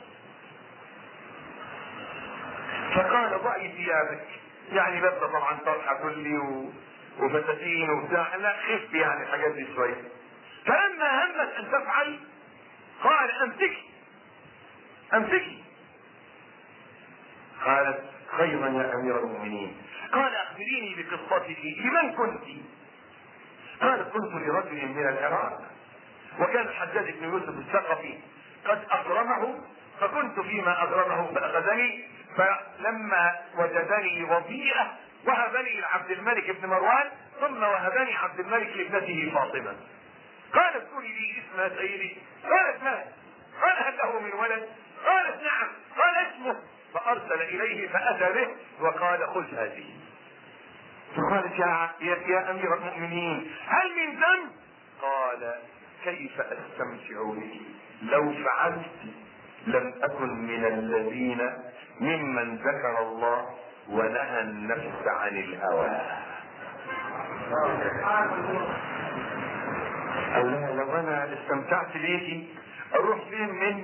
فقال: ضعي ثيابك، يعني لابسه طبعا طرحه كلي وفساتين وبتاع، لا خف يعني الحاجات دي شويه. فلما همت ان تفعل قال: امسكي. قالت: خيرا يا امير المؤمنين. قال: اخبريني بقصتك، لمن كنت؟ قالت: كنت لرجل من العراق، وكان الحجاج بن يوسف الثقفي قد اغرمه، فكنت فيما اغرمه فاخذني، فلما وجدني وضيئه وهبني لعبد الملك بن مروان، ثم وهبني عبد الملك لابنته فاطمه. قالت قولي لي اسمها سيدي، قالت ما، قال هل له من ولد؟ قالت نعم، قال اسمه، فارسل اليه فاتى به وقال خذ هذه. فقالت يا امير المؤمنين هل من ذنب؟ قال كيف استمتع به، لو فعلت لم اكن من الذين ممن ذكر الله ونهى النفس عن الهوى. قال لها لو انا استمتعت بيكي اروح فين من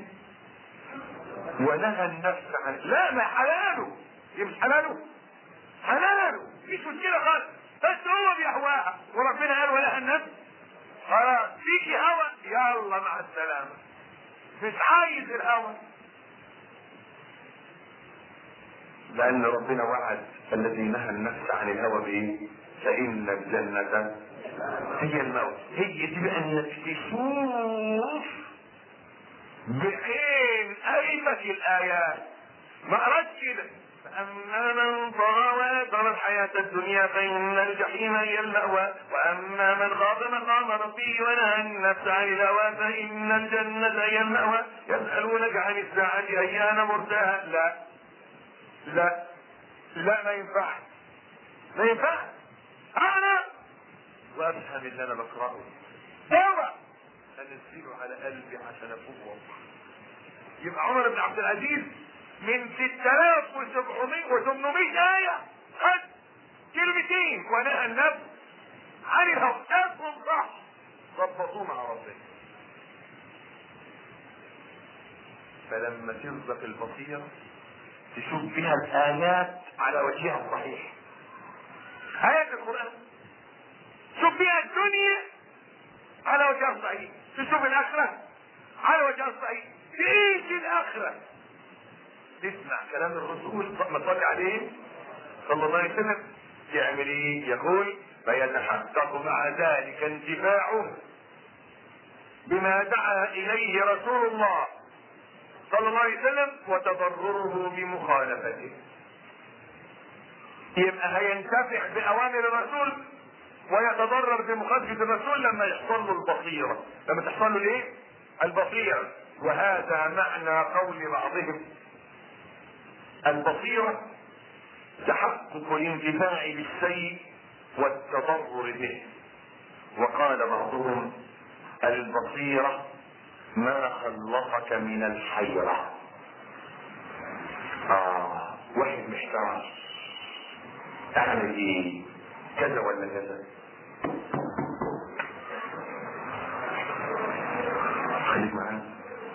ونهى النفس عن، لا ما حلاله، دي مش حلاله، حلاله مش مشكله خالص، بس هو بيهواها وربنا قال ونهى النفس، خلاص فيكي هوى يلا مع السلامه، مش عايز الهوى. لان ربنا وعد الذي نهى النفس عن الهوى بايه؟ فان الجنه هي الموت. هي دي بقى انك تشوف بعين أئمة الآيات، ما قرأت كده فأما من طغى وآثر الحياة الدنيا فإن الجحيم هي المأوى، وأما من خاف مقام ربه ونهى النفس عن الهوى فإن الجنة هي المأوى. يسألونك عن الساعة أيان مرساها، لا لا لا ما ينفع، ما ينفع أنا وأفهم اللي أنا بقرأه اوعى انزله على قلبي عشان افوق. يبقى عمر بن عبد العزيز من 6700 و800 آية خد كلمتين ونهى النفس عن الهوى، اسمهم صح ضبطوه مع ربنا. فلما ترزق البصيرة تشوف بها الآيات على وجهها الصحيح، آيات القرآن شوف بها الدنيا على وجهها الصحيح، تشوف الآخرة على وجهها الصحيح، تعيش الآخرة، تسمع كلام الرسول ما صلى عليه صلى الله عليه وسلم، يعمل ايه؟ يقول فيتحقق مع ذلك انتفاعه بما دعا اليه رسول الله صلى الله عليه وسلم وتضرره بمخالفته. يبقى هينتفع بأوامر الرسول ويتضرر بمخالفة الرسول لما يحصل له البصيرة، لما تحصل له ايه؟ البصيرة. وهذا معنى قول بعضهم البصيرة تحقق الانتفاع بالشيء والتضرر به، وقال بعضهم البصيرة ما خلصك من الحيرة. واحد محتار اعمل ايه؟ كذا ولا كذا؟ خليك معانا.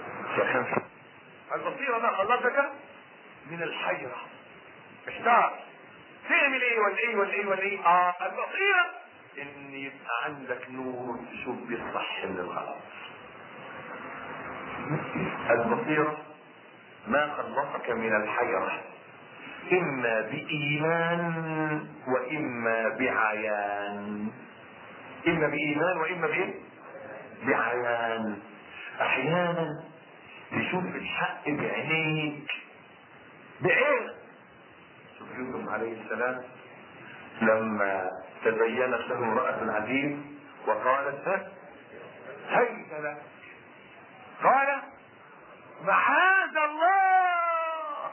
البصيرة ما خلصك من الحيرة، محتار تعمل ايه ولا ايه ولا ايه ولا ايه؟ البصيرة ان يبقى عندك نور تشوف بالصح من الغلط. البصيرة ما خلصك من الحيرة اما بايمان واما بعيان، اما بايمان واما بايه؟ بعيان. احيانا تشوف الحق بعينيك، بعينك. شوف يوسف عليه السلام لما تبينت له امرأة العزيز وقالت هيت لك، قال معاذ الله،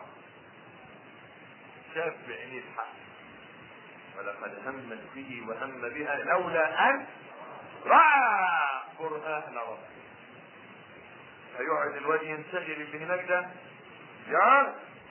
شاف بعينيه الحق ولقد همت به وهم بها لولا ان رأى برهان ربه. هيقعد الواد ينشغل اللي هناك ده يا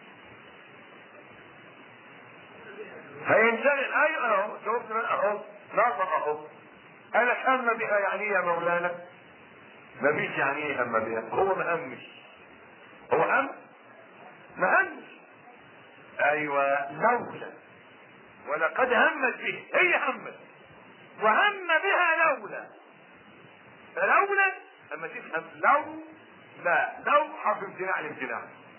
هينشغل. ايوه اهو شوف اهو ناطق اهو. انا هم بها يعني ايه يا مولانا؟ ما فيش يعني ايه هم بها، هو ما همش، هو هم ما همش. ايوه لولا، ولقد همت به، هي همت وهم بها لولا. فلولا اما تفهم لو، لا لو حرف امتناع الامتناع،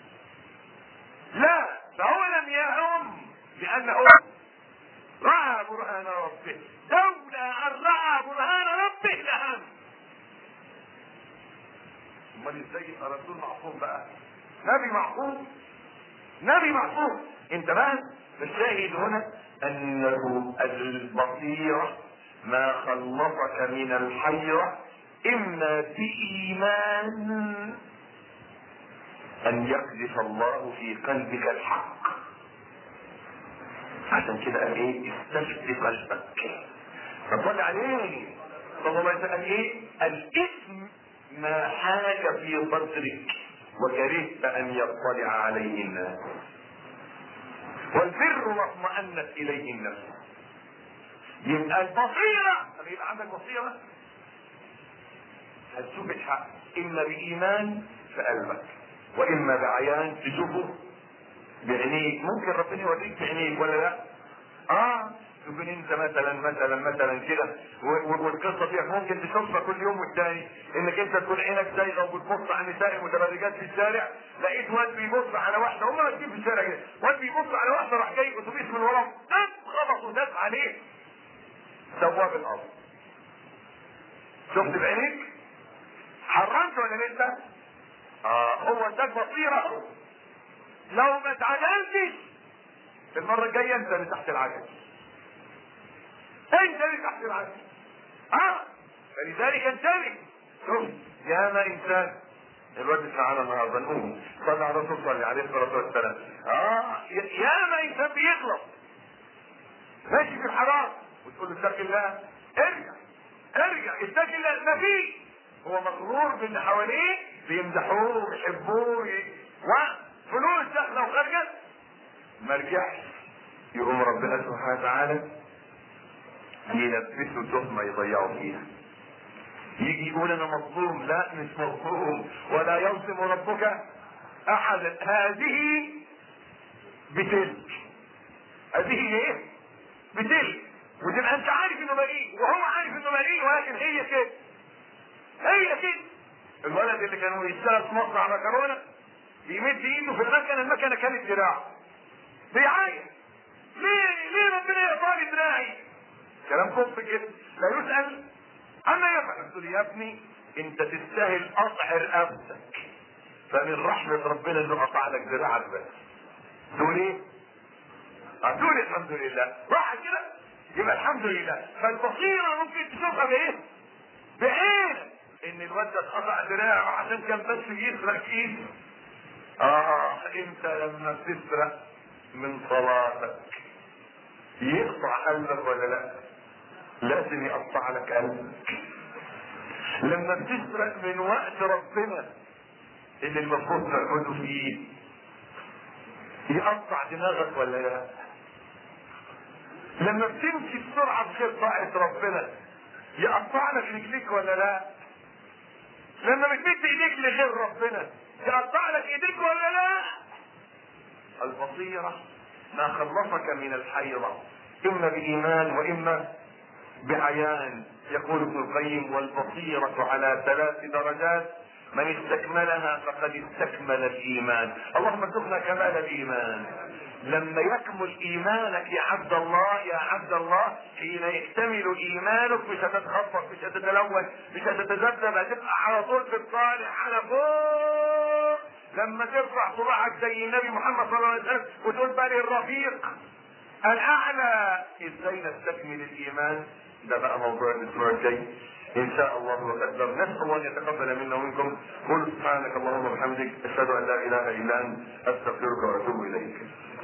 لا فهو لم يهم لانه رأى برهان ربه، لولا ان رأى برهان ربه لهم. امال ازاي يبقى رسول معصوم بقى؟ نبي معصوم، نبي معصوم. انت بقى الشاهد هنا انه البصيرة ما خلصك من الحيرة اما بايمان ان يقذف الله في قلبك الحق. عشان كده قال ايه؟ استفتي قلبك. فقال عليه صلى الله عليه وسلم ايه؟ الاثم ما حاك في صدرك وكرهت ان يطلع عليه الناس، والبر ما اطمأنت اليه النفس. يبقى البصيرة، طب يبقى عندك بصيرة هتشوف الحق اما بايمان في قلبك واما بعيان تشوفه بعينيك. ممكن ربنا يوريك بعينيك ولا لا؟ تكون انت مثلا كده، والقصه دي ممكن تشوفها كل يوم والتاني، انك انت تكون عينك زايغه وبتبص على النساء المتبرجات في الشارع، لقيت واد بيبص على واحده، هم ماشيين في الشارع كده، واد بيبص على واحده راح جاي اتوبيس من وراه خبط وداس عليه سواه بالارض. شفت بعينيك؟ حرمت ولا لسه؟ هو اداك بصيره. لو ما اتعدلتش المره الجايه انت اللي تحت العجل، انت اللي تحت العجل. فلذلك انتبه. شوف يا ما انسان الواد معانا النهارده نقوم صلى على الرسول صلى عليه الصلاه والسلام. يا ما انسان بيغلط ماشي في الحرام وتقول له اتق الله، ارجع اتق الله. ما فيه، هو مغرور باللي حواليه بيمدحوه ويحبوه وفلوس داخله وخارجه، ما رجعش يقوم ربنا سبحانه وتعالى يلبسه تهمه يضيعوا فيها. يجي يقول انا مظلوم، لا مش مظلوم، ولا يظلم ربك احدا. هذه بتلك، هذه ايه؟ بتلك. وتبقى انت عارف انه بريء وهو عارف انه بريء، ولكن هي كده، هي كده. الولد اللي كانوا يشتغل في مصنع مكرونه يمد ايده في المكنه كانت دراع، بيعاين ليه ربنا يقطع لي دراعي؟ كلام كفر كده، لا يسأل اما يفعل. تقول يا ابني انت تستاهل قطع رقبتك، فمن رحمة ربنا انه قطع لك دراعك بس. تقول ايه؟ تقول الحمد لله. راح كده يبقى الحمد لله. فالبصيرة ممكن تشوفها بايه؟ بعينك ان الواد ده اتقطع دراعه عشان كان بس يسرق ايده. انت لما تسرق من صلاتك يقطع قلبك ولا لا؟ لازم يقطع لك قلبك. لما بتسرق من وقت ربنا اللي المفروض تعبده فيه يقطع دماغك ولا لا؟ لما بتمشي بسرعه بغير طاعه ربنا يقطع لك رجليك ولا لا؟ لما بتمد ايديك لغير ربنا يقطع لك ايديك ولا لا؟ البصيره ما خلصك من الحيرة اما بايمان واما بعيان. يقول ابن القيم والبصيرة على 3 درجات، من استكملها فقد استكمل الايمان. اللهم ارزقنا كمال الايمان. لما يكمل ايمانك يا عبد الله حين يكتمل ايمانك مش هتتخبط، مش هتتلون، مش هتتذبذب، هتبقى على طول في الصالح على فوق. لما ترفع صباعك زي النبي محمد صلى الله عليه وسلم وتقول بقى الرفيق الاعلى. ازاي نستكمل الايمان؟ ده بقى موضوع الاسبوع الجاي ان شاء الله وقدر. نسال الله ان يتقبل منا ومنكم. قل سبحانك اللهم وبحمدك اشهد ان لا اله الا انت استغفرك واتوب اليك.